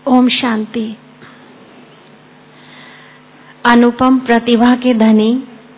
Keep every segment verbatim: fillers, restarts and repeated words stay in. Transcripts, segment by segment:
ओम शांति। अनुपम प्रतिभा के धनी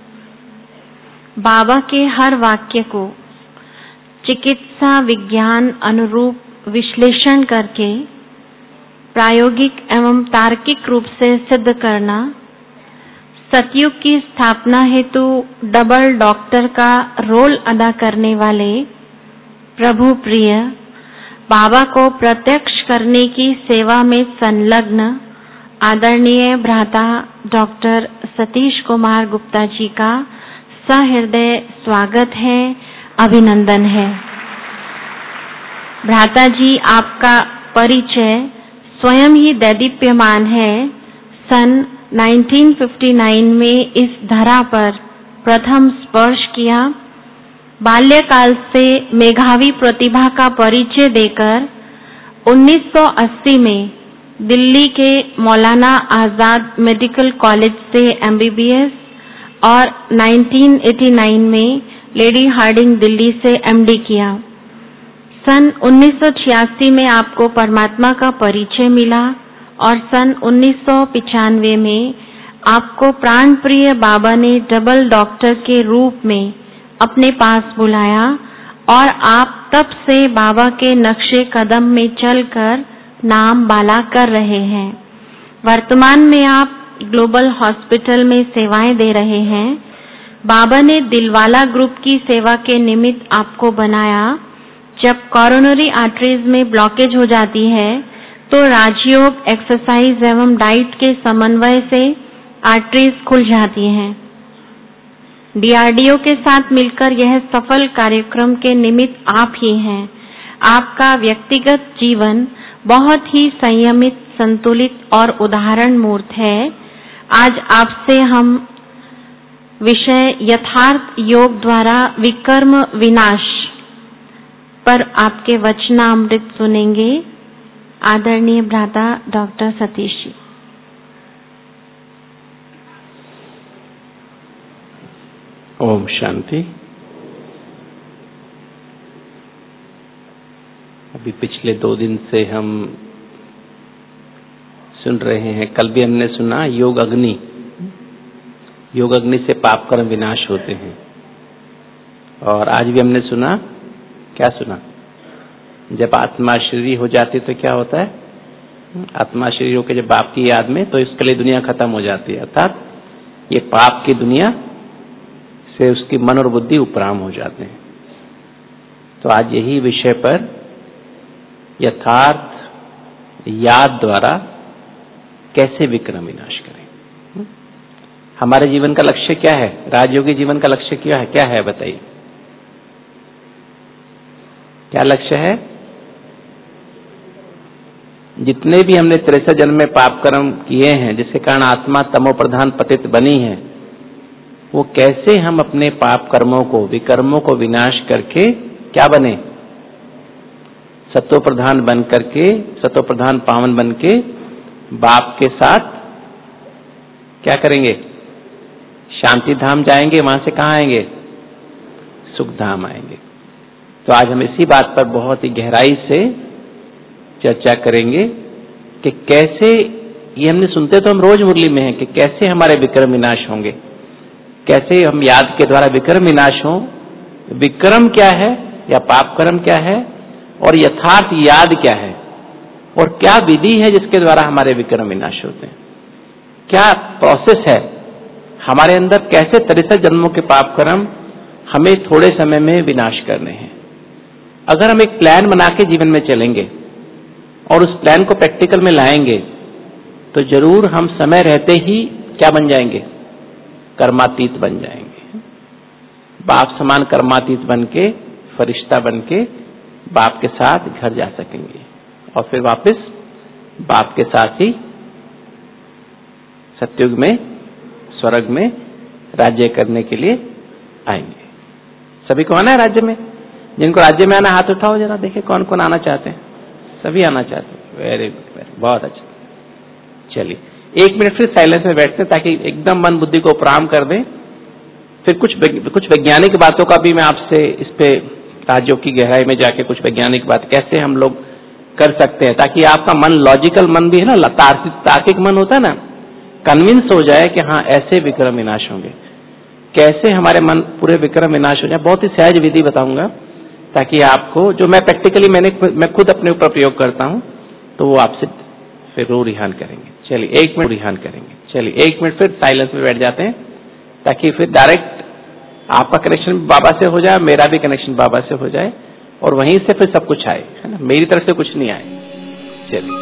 बाबा के हर वाक्य को चिकित्सा विज्ञान अनुरूप विश्लेषण करके प्रायोगिक एवं तार्किक रूप से सिद्ध करना, सतयुग की स्थापना हेतु डबल डॉक्टर का रोल अदा करने वाले प्रभु प्रिय बाबा को प्रत्यक्ष करने की सेवा में संलग्न आदरणीय भ्राता डॉक्टर सतीश कुमार गुप्ता जी का सहृदय स्वागत है, अभिनंदन है। भ्राता जी, आपका परिचय स्वयं ही दैदीप्यमान है। सन उन्नीस सौ उनसठ में इस धरा पर प्रथम स्पर्श किया। बाल्यकाल से मेधावी प्रतिभा का परिचय देकर उन्नीस सौ अस्सी में दिल्ली के मौलाना आजाद मेडिकल कॉलेज से एमबीबीएस और उन्नीस सौ नवासी में लेडी हार्डिंग दिल्ली से एमडी किया। सन उन्नीस सौ छियासी में आपको परमात्मा का परिचय मिला और सन उन्नीस सौ पचानवे में आपको प्राण प्रिय बाबा ने डबल डॉक्टर के रूप में अपने पास बुलाया और आप तब से बाबा के नक्शे कदम में चलकर नाम बाला कर रहे हैं। वर्तमान में आप ग्लोबल हॉस्पिटल में सेवाएं दे रहे हैं। बाबा ने दिलवाला ग्रुप की सेवा के निमित्त आपको बनाया। जब कोरोनरी आर्टरीज में ब्लॉकेज हो जाती है तो राजयोग, एक्सरसाइज एवं डाइट के समन्वय से आर्टरीज खुल जाती हैं। डीआरडीओ के साथ मिलकर यह सफल कार्यक्रम के निमित्त आप ही हैं। आपका व्यक्तिगत जीवन बहुत ही संयमित, संतुलित और उदाहरण मूर्त है। आज आपसे हम विषय यथार्थ योग द्वारा विकर्म विनाश पर आपके वचनामृत सुनेंगे। आदरणीय भ्राता डॉक्टर सतीश जी। ओम शांति। अभी पिछले दो दिन से हम सुन रहे हैं, कल भी हमने सुना योग अग्नि। योग अग्नि से पाप कर्म विनाश होते हैं। और आज भी हमने सुना, क्या सुना? जब आत्मा शरीर हो जाती तो क्या होता है? आत्मा शरीर होकर जब बाप की याद में, तो इसके लिए दुनिया खत्म हो जाती है। अर्थात ये पाप की दुनिया से उसकी मन और बुद्धि उपराम हो जाते हैं। तो आज यही विषय पर यथार्थ याद द्वारा कैसे विक्रम विनाश करें। हमारे जीवन का लक्ष्य क्या है? राजयोगी जीवन का लक्ष्य क्या है? क्या है बताइए, क्या लक्ष्य है? जितने भी हमने तिरसठ जन्म में पाप कर्म किए हैं, जिसके कारण आत्मा तमो प्रधान पतित बनी है, वो कैसे हम अपने पाप कर्मों को, विकर्मों को विनाश करके क्या बने? सत्व प्रधान बन करके, सत्व प्रधान पावन बन के बाप के साथ क्या करेंगे? शांति धाम जाएंगे। वहां से कहाँ आएंगे? सुख धाम आएंगे। तो आज हम इसी बात पर बहुत ही गहराई से चर्चा करेंगे कि कैसे, ये हमने सुनते तो हम रोज मुरली में हैं कि कैसे हमारे विक्रम विनाश होंगे, कैसे हम याद के द्वारा विक्रम विनाश हो। विक्रम क्या है या पाप कर्म क्या है, और यथार्थ याद क्या है, और क्या विधि है जिसके द्वारा हमारे विक्रम विनाश होते हैं। क्या प्रोसेस है हमारे अंदर, कैसे तिरसठ जन्मों के पाप कर्म हमें थोड़े समय में विनाश करने हैं। अगर हम एक प्लान बना के जीवन में चलेंगे और उस प्लान को प्रैक्टिकल में लाएंगे तो जरूर हम समय रहते ही क्या बन जाएंगे? कर्मातीत बन जाएंगे। बाप समान कर्मातीत बन के, फरिश्ता बन के बाप के साथ घर जा सकेंगे और फिर वापस बाप के साथ ही सतयुग में, स्वर्ग में राज्य करने के लिए आएंगे। सभी को आना है राज्य में? जिनको राज्य में आना हाथ उठाओ जरा, देखे कौन कौन आना चाहते हैं। सभी आना चाहते हैं। वेरी गुड, बहुत अच्छा। चलिए एक मिनट फिर साइलेंस में बैठते हैं ताकि एकदम मन बुद्धि को उपराम कर दें। फिर कुछ कुछ वैज्ञानिक बातों का भी मैं आपसे, इस पे राजयोग की गहराई में जाके कुछ वैज्ञानिक बात, कैसे हम लोग कर सकते हैं, ताकि आपका मन लॉजिकल मन भी है ना, तार्किक मन होता है ना, कन्विंस हो जाए कि हाँ ऐसे विक्रम विनाश होंगे। कैसे हमारे मन पूरे विक्रम विनाश हो जाए, बहुत ही सहज विधि बताऊंगा, ताकि आपको, जो मैं प्रैक्टिकली मैंने मैं खुद अपने ऊपर प्रयोग करता हूं, तो वो आपसे फिर रो रिहान करेंगे। चलिए एक मिनट रिहान करेंगे। चलिए एक मिनट फिर साइलेंस में बैठ जाते हैं, ताकि फिर डायरेक्ट आपका कनेक्शन बाबा से हो जाए, मेरा भी कनेक्शन बाबा से हो जाए, और वहीं से फिर सब कुछ आए, है ना, मेरी तरफ से कुछ नहीं आए। चलिए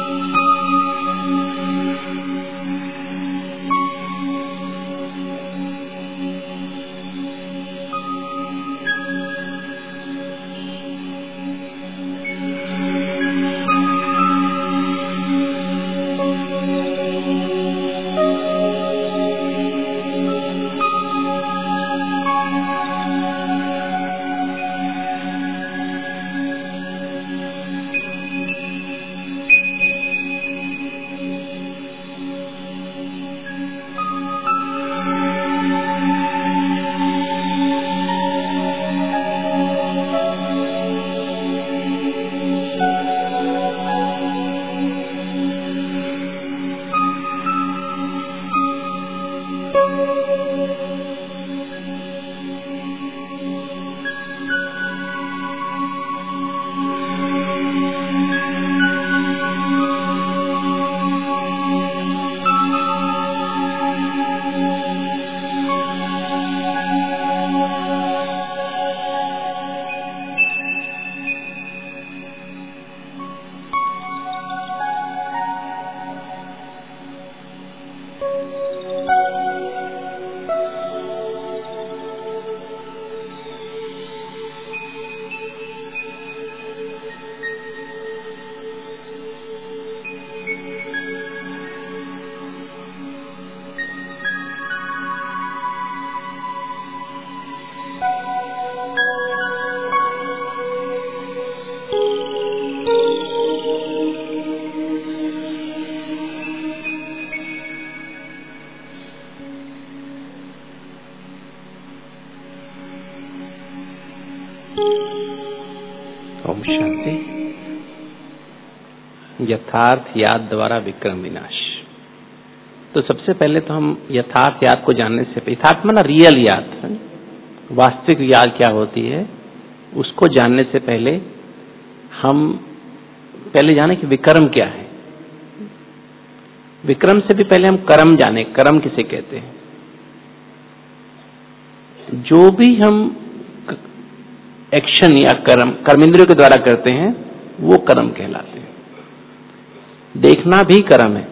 ओम शांति। यथार्थ याद द्वारा विक्रम विनाश। तो सबसे पहले तो हम यथार्थ याद को जानने से, यथार्थ माना रियल याद, वास्तविक याद क्या होती है, उसको जानने से पहले हम पहले जाने कि विक्रम क्या है। विक्रम से भी पहले हम कर्म जाने, कर्म किसे कहते हैं। जो भी हम एक्शन या कर्म कर्मेंद्रियों के द्वारा करते हैं वो कर्म कहलाते हैं। देखना भी कर्म है,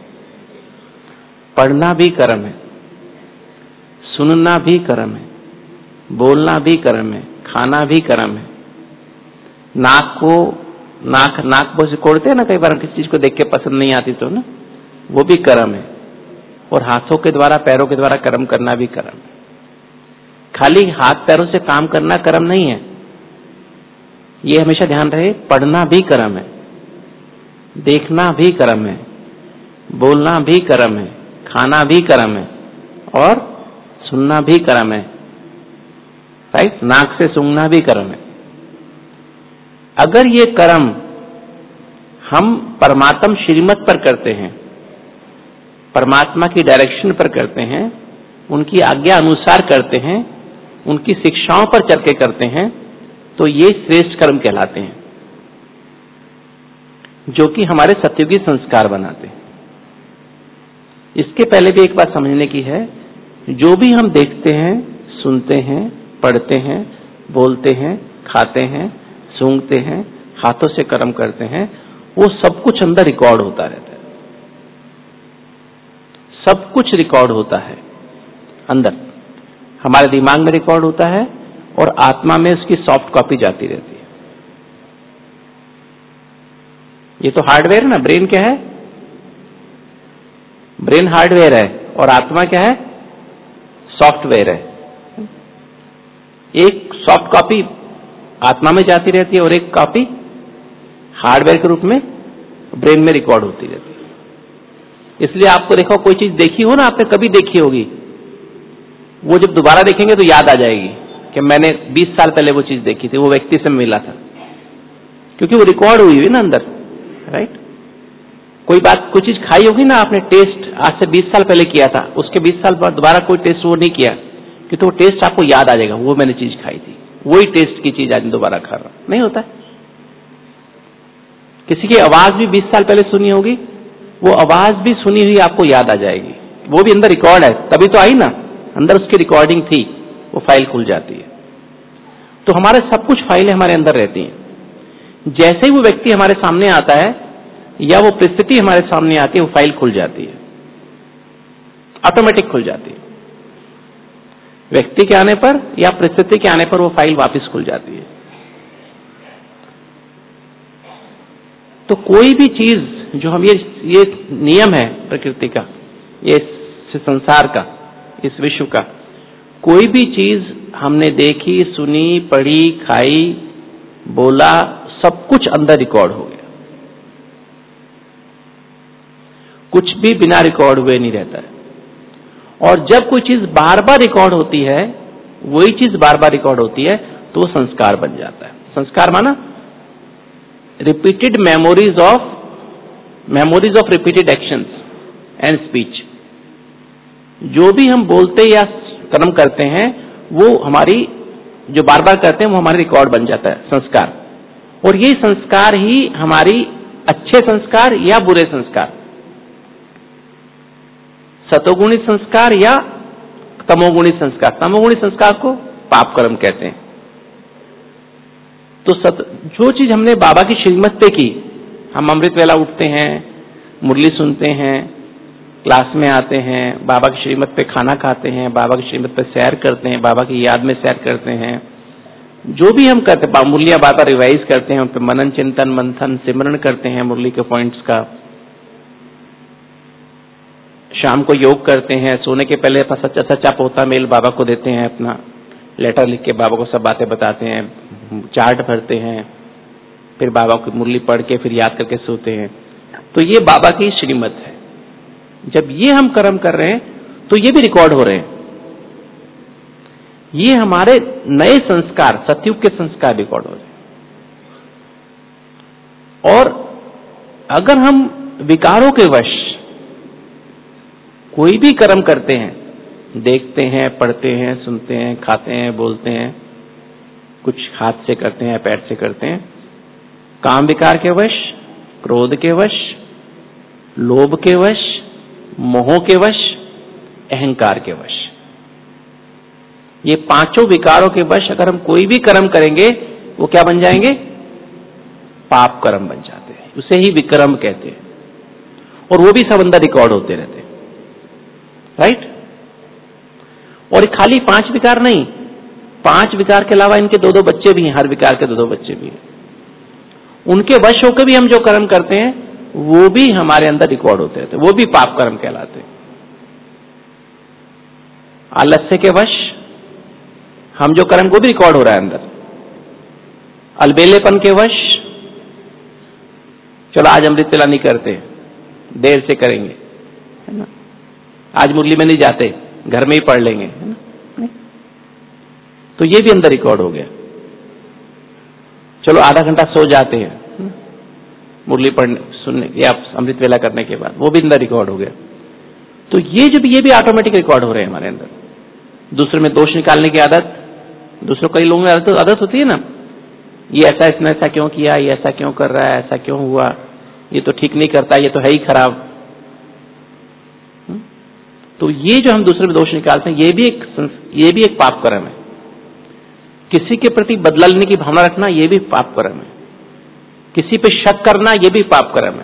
पढ़ना भी कर्म है, सुनना भी कर्म है, बोलना भी कर्म है, खाना भी कर्म है। नाक को नाक नाक को सिकोड़ते हैं ना, कई बार किसी चीज को देख के पसंद नहीं आती तो ना, वो भी कर्म है। और हाथों के द्वारा, पैरों के द्वारा कर्म करना भी कर्म है। खाली हाथ पैरों से काम करना कर्म नहीं है, ये हमेशा ध्यान रहे। पढ़ना भी कर्म है, देखना भी कर्म है, बोलना भी कर्म है, खाना भी कर्म है और सुनना भी कर्म है। राइट, नाक से सूंघना भी कर्म है। अगर ये कर्म हम परमात्म श्रीमत पर करते हैं, परमात्मा की डायरेक्शन पर करते हैं, उनकी आज्ञा अनुसार करते हैं, उनकी शिक्षाओं पर चल के करते हैं, तो ये श्रेष्ठ कर्म कहलाते हैं, जो कि हमारे सत्युगी संस्कार बनाते हैं। इसके पहले भी एक बात समझने की है, जो भी हम देखते हैं, सुनते हैं, पढ़ते हैं, बोलते हैं, खाते हैं, सूंघते हैं, हाथों से कर्म करते हैं, वो सब कुछ अंदर रिकॉर्ड होता रहता है। सब कुछ रिकॉर्ड होता है अंदर, हमारे दिमाग में रिकॉर्ड होता है और आत्मा में उसकी सॉफ्ट कॉपी जाती रहती है। ये तो हार्डवेयर है ना, ब्रेन क्या है, ब्रेन हार्डवेयर है और आत्मा क्या है, सॉफ्टवेयर है। एक सॉफ्ट कॉपी आत्मा में जाती रहती है और एक कॉपी हार्डवेयर के रूप में ब्रेन में रिकॉर्ड होती रहती है। इसलिए आपको देखो, कोई चीज देखी हो ना, आपने कभी देखी होगी, वो जब दोबारा देखेंगे तो याद आ जाएगी कि मैंने बीस साल पहले वो चीज देखी थी, वो व्यक्ति से मिला था। क्योंकि वो रिकॉर्ड हुई हुई ना अंदर, राइट। कोई बात, कोई चीज खाई होगी ना आपने, टेस्ट आज से बीस साल पहले किया था, उसके बीस साल बाद दोबारा कोई टेस्ट वो नहीं किया, क्योंकि वो टेस्ट आपको याद आ जाएगा, वो मैंने चीज खाई थी, वही टेस्ट की चीज आज दोबारा खा रहा, नहीं होता। किसी की आवाज भी बीस साल पहले सुनी होगी, वो आवाज भी सुनी हुई आपको याद आ जाएगी, वो भी अंदर रिकॉर्ड है, तभी तो आई ना, अंदर उसकी रिकॉर्डिंग थी, वो फाइल खुल जाती है। तो हमारे सब कुछ फाइलें हमारे अंदर रहती हैं। जैसे ही वो व्यक्ति हमारे सामने आता है या वो परिस्थिति हमारे सामने आती है, वो फाइल खुल जाती है, ऑटोमेटिक खुल जाती है। व्यक्ति के आने पर या परिस्थिति के आने पर वो फाइल वापस खुल जाती है। तो कोई भी चीज जो हम ये ये नियम है प्रकृति का, ये संसार का, इस विश्व का, कोई भी चीज हमने देखी, सुनी, पढ़ी, खाई, बोला, सब कुछ अंदर रिकॉर्ड हो गया। कुछ भी बिना रिकॉर्ड हुए नहीं रहता है। और जब कोई चीज बार बार रिकॉर्ड होती है, वही चीज बार बार रिकॉर्ड होती है, तो वो संस्कार बन जाता है। संस्कार माना repeated memories of memories of repeated actions and speech. जो भी हम बोलते या कर्म करते हैं, वो हमारी जो बार बार करते हैं, वो हमारी रिकॉर्ड बन जाता है, संस्कार। और ये संस्कार ही हमारी अच्छे संस्कार या बुरे संस्कार, सतोगुणी संस्कार या तमोगुणी संस्कार, तमोगुणी संस्कार को पाप कर्म कहते हैं। तो सत, जो चीज हमने बाबा की श्रीमत पे की, हम अमृत वेला उठते हैं, मुरली सुनते हैं, क्लास में आते हैं, बाबा की श्रीमत पे खाना खाते हैं, बाबा की श्रीमत पे सैर करते हैं, बाबा की याद में सैर करते हैं, जो भी हम करते हैं, मुरलियां बार बार रिवाइज करते हैं, उन पे मनन चिंतन मंथन सिमरन करते हैं मुरली के पॉइंट्स का, शाम को योग करते हैं, सोने के पहले सच्चा सच्चा पोता मेल बाबा को देते हैं, अपना लेटर लिख के बाबा को सब बातें बताते हैं, चार्ट भरते हैं, फिर बाबा की मुरली पढ़ के फिर याद करके सोते हैं। तो ये बाबा की श्रीमत है। जब ये हम कर्म कर रहे हैं, तो ये भी रिकॉर्ड हो रहे हैं। ये हमारे नए संस्कार, सतयुग के संस्कार रिकॉर्ड हो रहे हैं। और अगर हम विकारों के वश कोई भी कर्म करते हैं, देखते हैं, पढ़ते हैं, सुनते हैं, खाते हैं, बोलते हैं, कुछ हाथ से करते हैं, पैर से करते हैं, काम विकार के वश, क्रोध के वश, लोभ के वश, मोह के वश, अहंकार के वश, ये पांचों विकारों के वश अगर हम कोई भी कर्म करेंगे, वो क्या बन जाएंगे? पाप कर्म बन जाते हैं। उसे ही विक्रम कहते हैं। और वो भी सब अंदर रिकॉर्ड होते रहते हैं, राइट। और खाली पांच विकार नहीं, पांच विकार के अलावा इनके दो दो बच्चे भी हैं, हर विकार के दो दो बच्चे भी हैं। उनके वश होकर भी हम जो कर्म करते हैं, वो भी हमारे अंदर रिकॉर्ड होते रहते हैं, वो भी पाप कर्म कहलाते हैं। आलस्य के वश हम जो कर्म, को भी रिकॉर्ड हो रहा है अंदर। अलबेलेपन के वश, चलो आज अमृत वेला नहीं करते, देर से करेंगे, है ना, आज मुरली में नहीं जाते, घर में ही पढ़ लेंगे, है ना, तो ये भी अंदर रिकॉर्ड हो गया। चलो आधा घंटा सो जाते हैं मुरली पढ़ने सुनने या अमृत वेला करने के बाद, वो भी अंदर रिकॉर्ड हो गया। तो ये जो भी ये भी ऑटोमेटिक रिकॉर्ड हो रहे हैं हमारे अंदर। दूसरे में दोष निकालने की आदत, दूसरों कई लोगों में आदत, आदत होती है ना, ये ऐसा इसने ऐसा क्यों किया, ये ऐसा क्यों कर रहा है, ऐसा क्यों हुआ, ये तो ठीक नहीं करता, ये तो है ही खराब। तो ये जो हम दूसरे में दोष निकालते हैं, ये भी एक ये भी एक पाप कर्म है। किसी के प्रति बदला लेने की भावना रखना, ये भी पाप कर्म है। किसी पे शक करना, ये भी पाप कर्म है।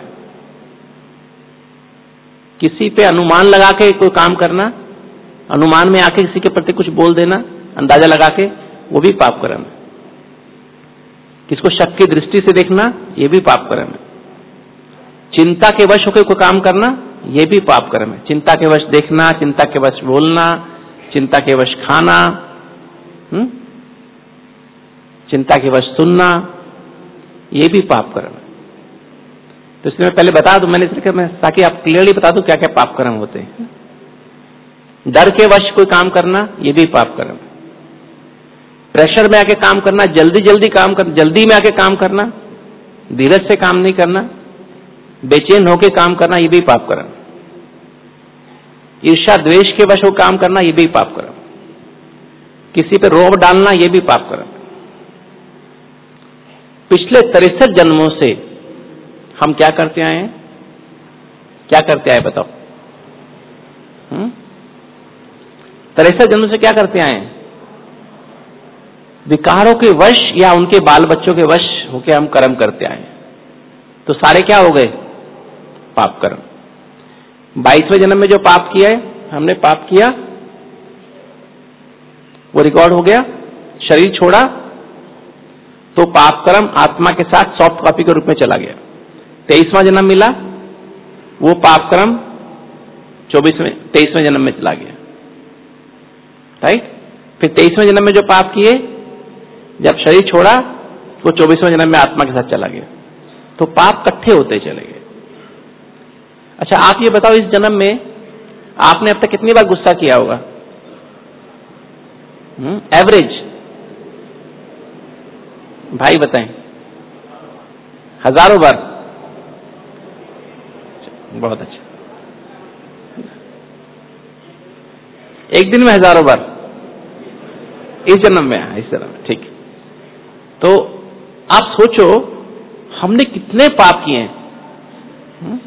किसी पे अनुमान लगा के कोई काम करना, अनुमान में आके किसी के प्रति कुछ बोल देना, अंदाजा लगा के, वो भी पाप कर्म है। किसको शक की दृष्टि से देखना, ये भी पाप कर्म है। चिंता के वश होकर कोई काम करना, ये भी पाप कर्म है। चिंता के वश देखना, चिंता के वश बोलना, चिंता के वश खाना, हुँ? चिंता के वश सुनना, ये भी पाप कर्म है। तो इसलिए मैं पहले बता दूं, मैंने इसलिए मैं ताकि आप क्लियरली बता दूं क्या क्या पाप कर्म होते हैं। डर के वश कोई काम करना, ये भी पाप कर्म है। प्रेशर में आके काम करना, जल्दी जल्दी काम कर जल्दी में आके काम करना, धीरज से काम नहीं करना, बेचैन होके काम करना, ये भी पाप कर्म। ईर्ष्या द्वेष के वश हो काम करना, ये भी पाप कर्म। किसी पे रोब डालना, ये भी पाप कर्म। पिछले तिरसठ जन्मों से हम क्या करते आए हैं? क्या करते आए बताओ? तिरसठ जन्मों से क्या करते आए हैं? विकारों के वश या उनके बाल बच्चों के वश होके हम कर्म करते आए। तो सारे क्या हो गए? पाप कर्म। बाईसवें जन्म में जो पाप किया है, हमने पाप किया, वो रिकॉर्ड हो गया, शरीर छोड़ा, तो पाप कर्म आत्मा के साथ सॉफ्ट कॉपी के रूप में चला गया। तेईसवां जन्म मिला, वो पाप कर्म चौबीसवें तेईसवें जन्म में चला गया, राइट। फिर तेईसवें जन्म में जो पाप किए, जब शरीर छोड़ा, वो चौबीसवें जन्म में आत्मा के साथ चला गया। तो पाप इकट्ठे होते चले गए। अच्छा, आप ये बताओ, इस जन्म में आपने अब तक कितनी बार गुस्सा किया होगा? एवरेज भाई बताएं। हजारों बार? बहुत अच्छा। एक दिन में हजारों बार? इस जन्म में, इस जन्म में, ठीक। तो आप सोचो, हमने कितने पाप किए हैं।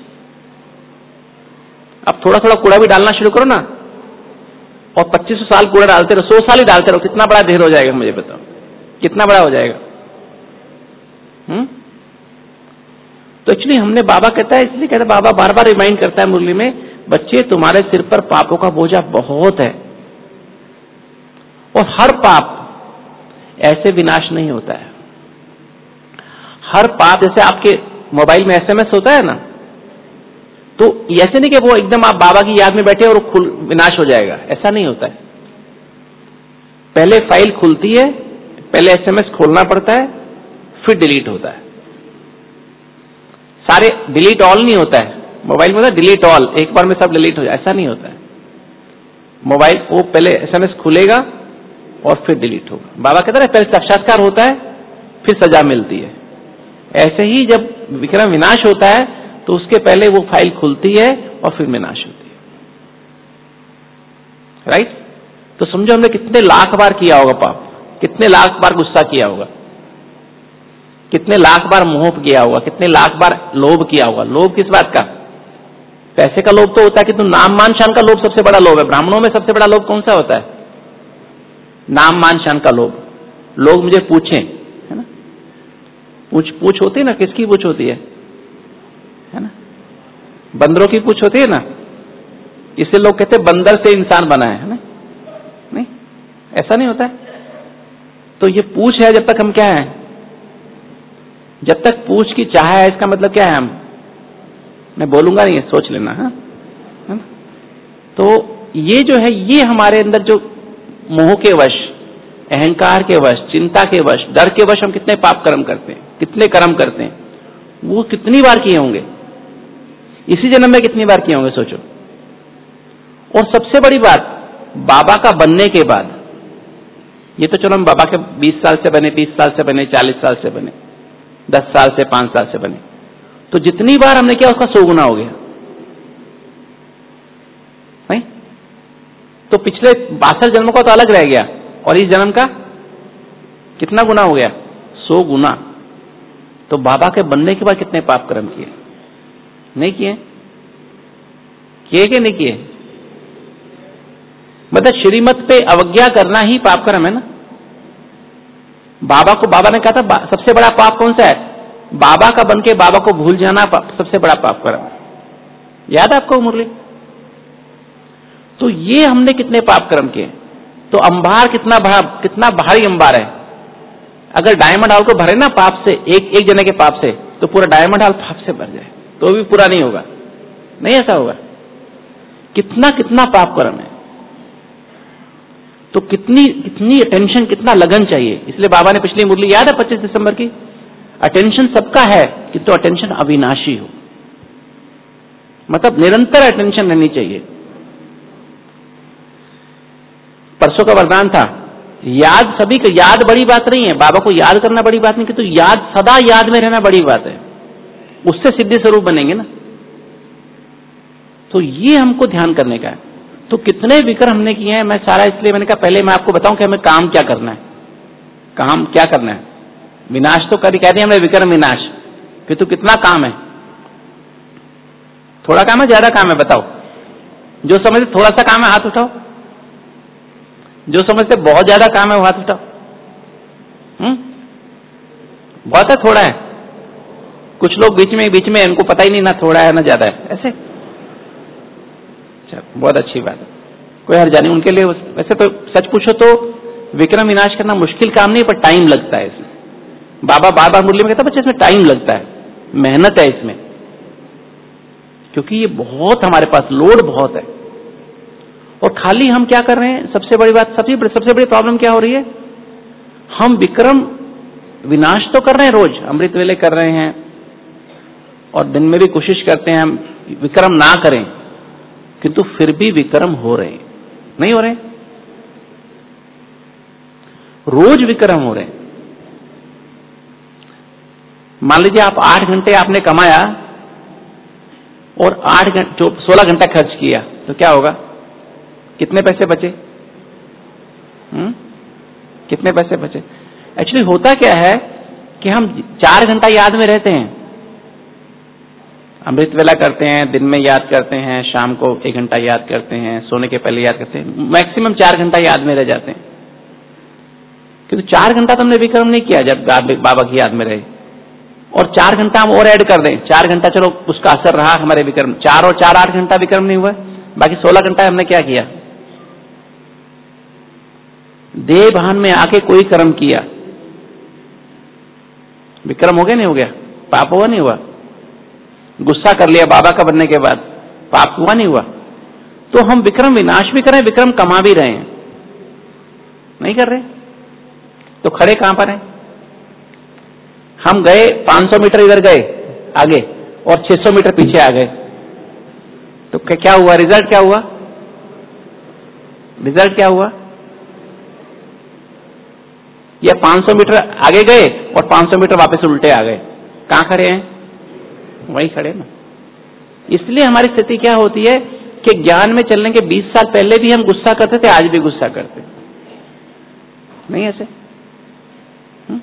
अब थोड़ा थोड़ा कूड़ा भी डालना शुरू करो ना, और पच्चीस साल कूड़ा डालते रहो, सौ साल ही डालते रहो, कितना बड़ा ढेर हो जाएगा? मुझे बताओ, कितना बड़ा हो जाएगा? हम्म तो एक्चुअली हमने, बाबा कहता है, इसलिए कहता है, बाबा बार बार रिमाइंड करता है मुरली में, बच्चे तुम्हारे सिर पर पापों का बोझा बहुत है, और हर पाप ऐसे विनाश नहीं होता है। हर पाप, जैसे आपके मोबाइल में एसएमएस होता है ना, तो ऐसे नहीं कि वो एकदम आप बाबा की याद में बैठे और खुल विनाश हो जाएगा, ऐसा नहीं होता है। पहले फाइल खुलती है, पहले एसएमएस खोलना पड़ता है, फिर डिलीट होता है। सारे डिलीट ऑल नहीं होता है, मोबाइल में होता है डिलीट ऑल, एक बार में सब डिलीट हो जाए, ऐसा नहीं होता है। मोबाइल वो पहले एसएमएस खुलेगा और फिर डिलीट होगा। बाबा कहते हैं पहले साक्षात्कार होता है, फिर सजा मिलती है। ऐसे ही जब विक्रम विनाश होता है, तो उसके पहले वो फाइल खुलती है और फिर विनाश होती है, राइट। तो समझो हमने कितने लाख बार किया होगा पाप, कितने लाख बार गुस्सा किया होगा, कितने लाख बार मोह किया होगा, कितने लाख बार लोभ किया होगा। लोभ किस बात का? पैसे का लोभ तो होता है कि तुम नाम मान शान का लोभ सबसे बड़ा लोभ है। ब्राह्मणों में सबसे बड़ा लोभ कौन सा होता है? नाम मान शान का लोभ। लोग मुझे पूछें, है ना, पूछ पूछ होती है ना, किसकी पूछ होती है? है ना, बंदरों की पूछ होती है ना, इससे लोग कहते हैं बंदर से इंसान बना है, है ना? नहीं, ऐसा नहीं होता है। तो ये पूछ है, जब तक हम क्या है, जब तक पूछ की चाह है, इसका मतलब क्या है? हम, मैं बोलूंगा नहीं, सोच लेना, है ना? तो ये जो है, ये हमारे अंदर जो मोह के वश, अहंकार के वश, चिंता के वश, डर के वश हम कितने पाप कर्म करते हैं, कितने कर्म करते हैं, वो कितनी बार किए होंगे, इसी जन्म में कितनी बार किए होंगे, सोचो। और सबसे बड़ी बात, बाबा का बनने के बाद, ये तो चलो हम बाबा के बीस साल से बने, बीस साल से बने, चालीस साल से बने, दस साल से, पांच साल से बने, तो जितनी बार हमने किया उसका सौ गुना हो गया, नहीं? तो पिछले बासठ जन्मों का तो अलग रह गया, और इस जन्म का कितना गुना हो गया? सौ गुना। तो बाबा के बनने के बाद कितने पाप कर्म किए? नहीं किए? किए कि नहीं किए? मतलब श्रीमत पे अवज्ञा करना ही पाप कर्म है ना। बाबा को, बाबा ने कहा था सबसे बड़ा पाप कौन सा है? बाबा का बन के बाबा को भूल जाना सबसे बड़ा पाप कर्म है। याद है आपको मुरली? तो ये हमने कितने पाप कर्म किए। तो अंबार कितना बड़ा, कितना भारी अंबार है। अगर डायमंड हॉल को भरे ना पाप से, एक एक जने के पाप से, तो पूरा डायमंड हॉल पाप से भर जाए तो भी पूरा नहीं होगा, नहीं ऐसा होगा। कितना कितना पाप कर्म है। तो कितनी कितनी अटेंशन, कितना लगन चाहिए। इसलिए बाबा ने पिछली मुरली याद है पच्चीस दिसंबर की, अटेंशन सबका है किंतु तो अटेंशन अविनाशी हो, मतलब निरंतर अटेंशन रहनी चाहिए। परसों का वरदान था, याद सभी को, याद बड़ी बात नहीं है, बाबा को याद करना बड़ी बात नहीं, कि तो याद, सदा याद में रहना बड़ी बात है, उससे सिद्धि स्वरूप बनेंगे ना। तो ये हमको ध्यान करने का है। तो कितने विक्रम हमने किए हैं, मैं सारा इसलिए मैंने कहा पहले मैं आपको बताऊं कि हमें काम क्या करना है, काम क्या करना है। विनाश तो कर कह दिया हमें, विक्रम विनाश, फिर तो कितना काम है, थोड़ा काम है ज्यादा काम है, बताओ। जो समझते थोड़ा सा काम है हाथ उठाओ, जो समझते बहुत ज्यादा काम है वो हाथ उठाओ। हम्म बहुत है थोड़ा है, कुछ लोग बीच में बीच में इनको पता ही नहीं ना थोड़ा है ना ज्यादा है, ऐसे। चल बहुत अच्छी बात है, कोई हर्जा नहीं उनके लिए। वैसे तो सच पूछो तो विक्रम विनाश करना मुश्किल काम नहीं, पर टाइम लगता है इसमें। बाबा बार बार मुरली में कहता बच्चे इसमें टाइम लगता है, मेहनत है इसमें, क्योंकि ये बहुत हमारे पास लोड बहुत है। और खाली हम क्या कर रहे हैं, सबसे बड़ी बात, सबसे सबसे बड़ी प्रॉब्लम क्या हो रही है, हम विक्रम विनाश तो कर रहे हैं, रोज अमृत वेले कर रहे हैं, और दिन में भी कोशिश करते हैं हम विक्रम ना करें, किंतु फिर भी विक्रम हो रहे हैं, नहीं हो रहे, रोज विक्रम हो रहे हैं। मान लीजिए आप आठ घंटे आपने कमाया और आठ घंटे सोलह घंटा खर्च किया, तो क्या होगा, कितने पैसे बचे? हम्म कितने पैसे बचे? एक्चुअली होता क्या है कि हम चार घंटा याद में रहते हैं, अमृत वेला करते हैं, दिन में याद करते हैं, शाम को एक घंटा याद करते हैं, सोने के पहले याद करते हैं, मैक्सिमम चार घंटा याद में रह जाते हैं। क्योंकि चार घंटा तो हमने विक्रम नहीं किया जब बाबा की याद में रहे, और चार घंटा हम और ऐड कर दें, चार घंटा चलो उसका असर रहा हमारे विक्रम, चार और चार आठ घंटा विक्रम नहीं हुआ, बाकी सोलह घंटा हमने क्या किया, देह भान में आके कोई कर्म किया, विक्रम हो गया नहीं हो गया, पाप हुआ नहीं हुआ, गुस्सा कर लिया बाबा का बनने के बाद, पाप हुआ नहीं हुआ। तो हम विक्रम विनाश भी करें, विक्रम कमा भी रहे हैं, नहीं कर रहे, तो खड़े कहां पर हैं? हम गए पाँच सौ मीटर इधर गए आगे और छह सौ मीटर पीछे आ गए, तो क्या हुआ, रिजल्ट क्या हुआ, रिजल्ट क्या हुआ? या पाँच सौ मीटर आगे गए और पाँच सौ मीटर वापस उल्टे आ गए, कहां खड़े हैं? वहीं खड़े ना। इसलिए हमारी स्थिति क्या होती है कि ज्ञान में चलने के बीस साल पहले भी हम गुस्सा करते थे, आज भी गुस्सा करते नहीं, ऐसे हुँ?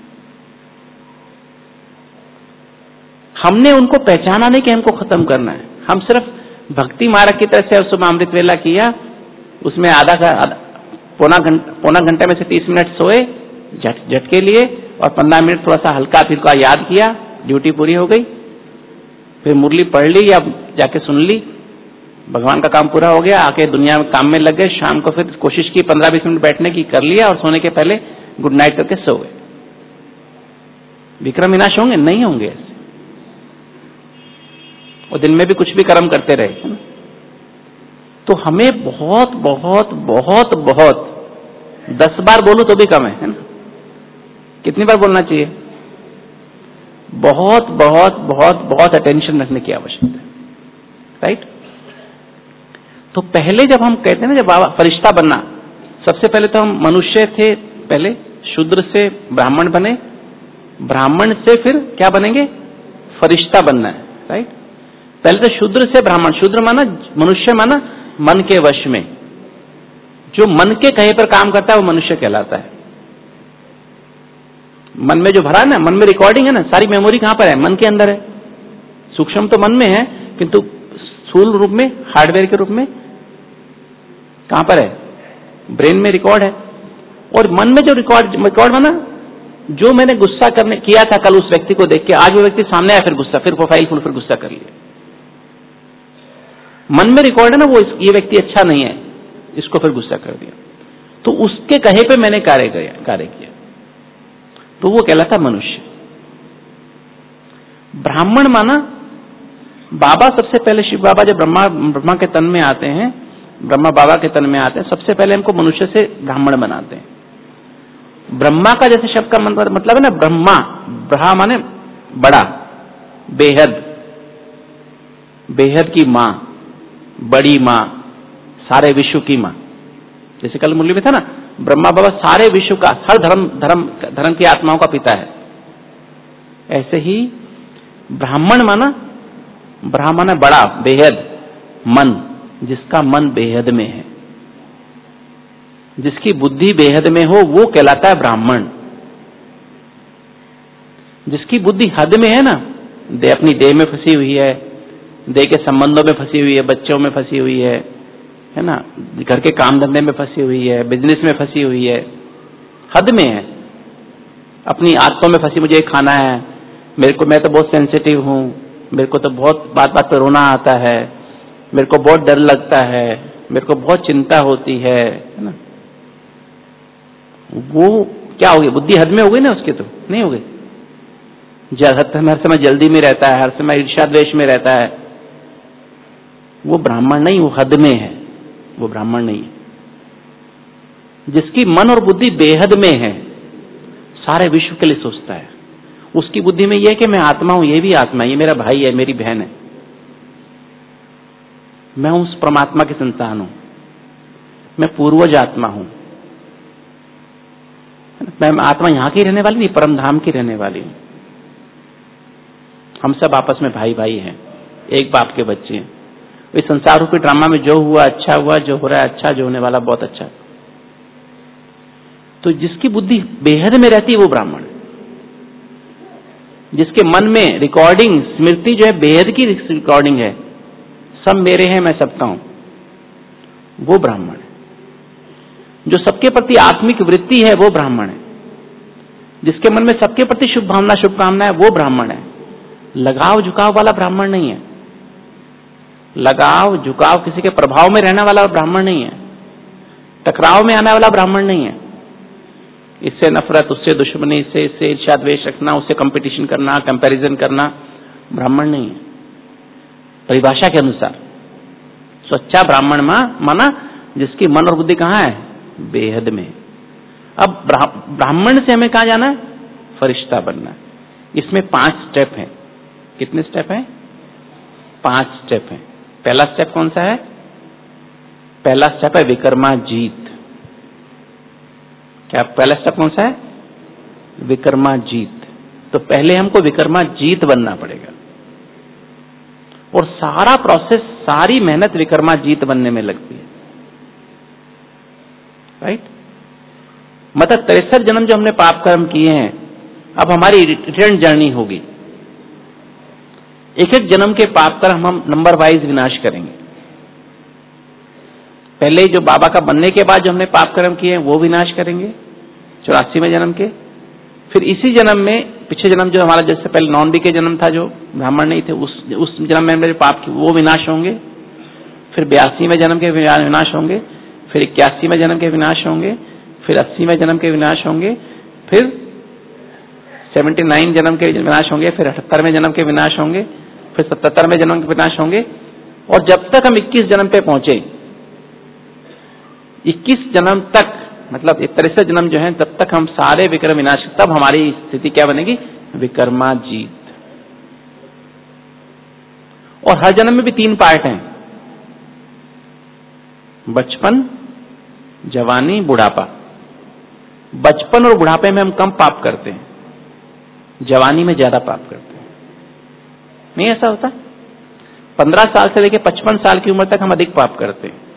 हमने उनको पहचाना नहीं कि हमको खत्म करना है, हम सिर्फ भक्ति मार्ग की तरह से सुबह अमृत वेला किया, उसमें आधा पौना घंटा पौना घंटे में से तीस मिनट सोए झट झटके लिए, और पंद्रह मिनट थोड़ा सा हल्का फिर का याद किया, ड्यूटी पूरी हो गई, फिर मुरली पढ़ ली या जाके सुन ली, भगवान का काम पूरा हो गया, आके दुनिया में काम में लग गए, शाम को फिर कोशिश की पंद्रह बीस मिनट बैठने की, कर लिया, और सोने के पहले गुड नाइट करके सो गए। विक्रम विनाश होंगे? नहीं होंगे ऐसे, और दिन में भी कुछ भी कर्म करते रहे, है ना। तो हमें बहुत बहुत बहुत बहुत दस बार बोलूं तो भी कम है, है ना। कितनी बार बोलना चाहिए? बहुत बहुत बहुत बहुत अटेंशन रखने की आवश्यकता है, राइट। तो पहले जब हम कहते हैं ना, जब बाबा फरिश्ता बनना, सबसे पहले तो हम मनुष्य थे, पहले शूद्र से ब्राह्मण बने, ब्राह्मण से फिर क्या बनेंगे? फरिश्ता बनना है, राइट। पहले तो शूद्र से ब्राह्मण, शूद्र माना मनुष्य, माना मन के वश में, जो मन के कहे पर काम करता है वो मनुष्य कहलाता है। मन में जो भरा है ना, मन में रिकॉर्डिंग है ना, सारी मेमोरी कहां पर है? मन के अंदर है। सूक्ष्म तो मन में है, किंतु स्थूल रूप में, हार्डवेयर के रूप में कहां पर है? ब्रेन में रिकॉर्ड है। और मन में जो रिकॉर्ड रिकॉर्ड माना, जो मैंने गुस्सा करने किया था कल उस व्यक्ति को देख के, आज वो व्यक्ति सामने आया, फिर गुस्सा, फिर प्रोफाइल फुल, फिर गुस्सा कर लिया। मन में रिकॉर्ड है ना, वो ये व्यक्ति अच्छा नहीं है, इसको फिर गुस्सा कर दिया, तो उसके कहे पे मैंने कार्य किया कार्य किया तो वो कहलाता मनुष्य। ब्राह्मण माना बाबा, सबसे पहले शिव बाबा जब ब्रह्मा ब्रह्मा के तन में आते हैं, ब्रह्मा बाबा के तन में आते हैं, सबसे पहले हमको मनुष्य से ब्राह्मण बनाते हैं। ब्रह्मा का जैसे शब्द का मतलब है ना, ब्रह्मा, ब्रहा माने बड़ा, बेहद, बेहद की मां, बड़ी मां, सारे विश्व की मां। जैसे कल मुरली में था ना, ब्रह्मा बाबा सारे विश्व का, हर धर्म धर्म धर्म की आत्माओं का पिता है। ऐसे ही ब्राह्मण माना, ब्राह्मण है बड़ा, बेहद, मन, जिसका मन बेहद में है, जिसकी बुद्धि बेहद में हो, वो कहलाता है ब्राह्मण। जिसकी बुद्धि हद में है ना, दे अपनी देह में फंसी हुई है, देह के संबंधों में फंसी हुई है, बच्चों में फंसी हुई है है ना, घर के काम धंधे में फंसी हुई है, बिजनेस में फंसी हुई है, हद में है, अपनी आदतों में फंसी, मुझे खाना है, मेरे को, मैं तो बहुत सेंसिटिव हूँ, मेरे को तो बहुत बात बात पे रोना आता है, मेरे को बहुत डर लगता है, मेरे को बहुत चिंता होती है है ना, वो क्या हो गई, बुद्धि हद में हो गई ना उसके, तो नहीं हो गई। हर समय जल्दी में रहता है, हर समय ईर्ष्या द्वेष में रहता है, वो ब्राह्मण नहीं, वो हद में है, वो ब्राह्मण नहीं है। जिसकी मन और बुद्धि बेहद में है, सारे विश्व के लिए सोचता है, उसकी बुद्धि में यह है कि मैं आत्मा हूं, ये भी आत्मा है, ये मेरा भाई है, मेरी बहन है, मैं उस परमात्मा की संतान हूं, मैं पूर्वज आत्मा हूं, मैं आत्मा यहां की रहने वाली नहीं, परम धाम की रहने वाली हूं। हम सब आपस में भाई भाई हैं, एक बाप के बच्चे हैं। इस संसार रूपी ड्रामा में जो हुआ अच्छा हुआ, जो हो रहा है अच्छा, जो होने वाला बहुत अच्छा। तो जिसकी बुद्धि बेहद में रहती है वो ब्राह्मण है। जिसके मन में रिकॉर्डिंग, स्मृति जो है बेहद की रिकॉर्डिंग है, सब मेरे हैं, मैं सबका हूं, वो ब्राह्मण है। जो सबके प्रति आत्मिक वृत्ति है वो ब्राह्मण है। जिसके मन में सबके प्रति शुभ भावना, शुभकामना है, वो ब्राह्मण है। लगाव झुकाव वाला ब्राह्मण नहीं है। लगाव झुकाव, किसी के प्रभाव में रहने वाला ब्राह्मण नहीं है। टकराव में आने वाला ब्राह्मण नहीं है। इससे नफरत, उससे दुश्मनी, इससे इससे ईर्ष्या द्वेष रखना, उससे कंपटीशन करना, कंपैरिजन करना, ब्राह्मण नहीं है परिभाषा के अनुसार। सच्चा ब्राह्मण माना जिसकी मन और बुद्धि कहाँ है, बेहद में। अब ब्राह्मण से हमें कहाँ जाना है, फरिश्ता बनना है। इसमें पांच स्टेप हैं। कितने स्टेप हैं, पांच स्टेप हैं। पहला स्टेप कौन सा है, पहला स्टेप है विकर्माजीत। क्या पहला स्टेप कौन सा है, विकर्माजीत। तो पहले हमको विकर्माजीत बनना पड़ेगा, और सारा प्रोसेस, सारी मेहनत विकर्माजीत बनने में लगती है, राइट। मतलब तिरसठ जन्म जो हमने पाप कर्म किए हैं, अब हमारी रिटर्न जर्नी होगी। एक एक जन्म के पाप कर्म हम नंबर वाइज विनाश करेंगे। पहले जो बाबा का बनने के बाद जो हमने पाप कर्म किए हैं वो विनाश करेंगे चौरासी में जन्म के। फिर इसी जन्म में, पिछले जन्म जो हमारा, जैसे पहले नॉन बी के जन्म था, जो ब्राह्मण नहीं थे, उस उस जन्म में मेरे पाप की वो विनाश होंगे। फिर बयासी में जन्म के विनाश होंगे। फिर इक्यासी में जन्म के विनाश होंगे। फिर अस्सी में जन्म के विनाश होंगे। फिर सेवेंटी नाइन जन्म के विनाश होंगे। फिर अठहत्तर में जन्म के विनाश होंगे। फिर सतहत्तर में जन्म के विनाश होंगे। और जब तक हम इक्कीस जन्म पे पहुंचे, इक्कीस जन्म तक, मतलब तिरसठ जन्म जो है, तब तक हम सारे विकर्म विनाश, तब हमारी स्थिति क्या बनेगी, विकर्माजीत। और हर जन्म में भी तीन पार्ट हैं, बचपन, जवानी, बुढ़ापा। बचपन और बुढ़ापे में हम कम पाप करते हैं, जवानी में ज्यादा पाप करते हैं। नहीं ऐसा होता? पंद्रह साल से लेकर पचपन साल की उम्र तक हम अधिक पाप करते हैं।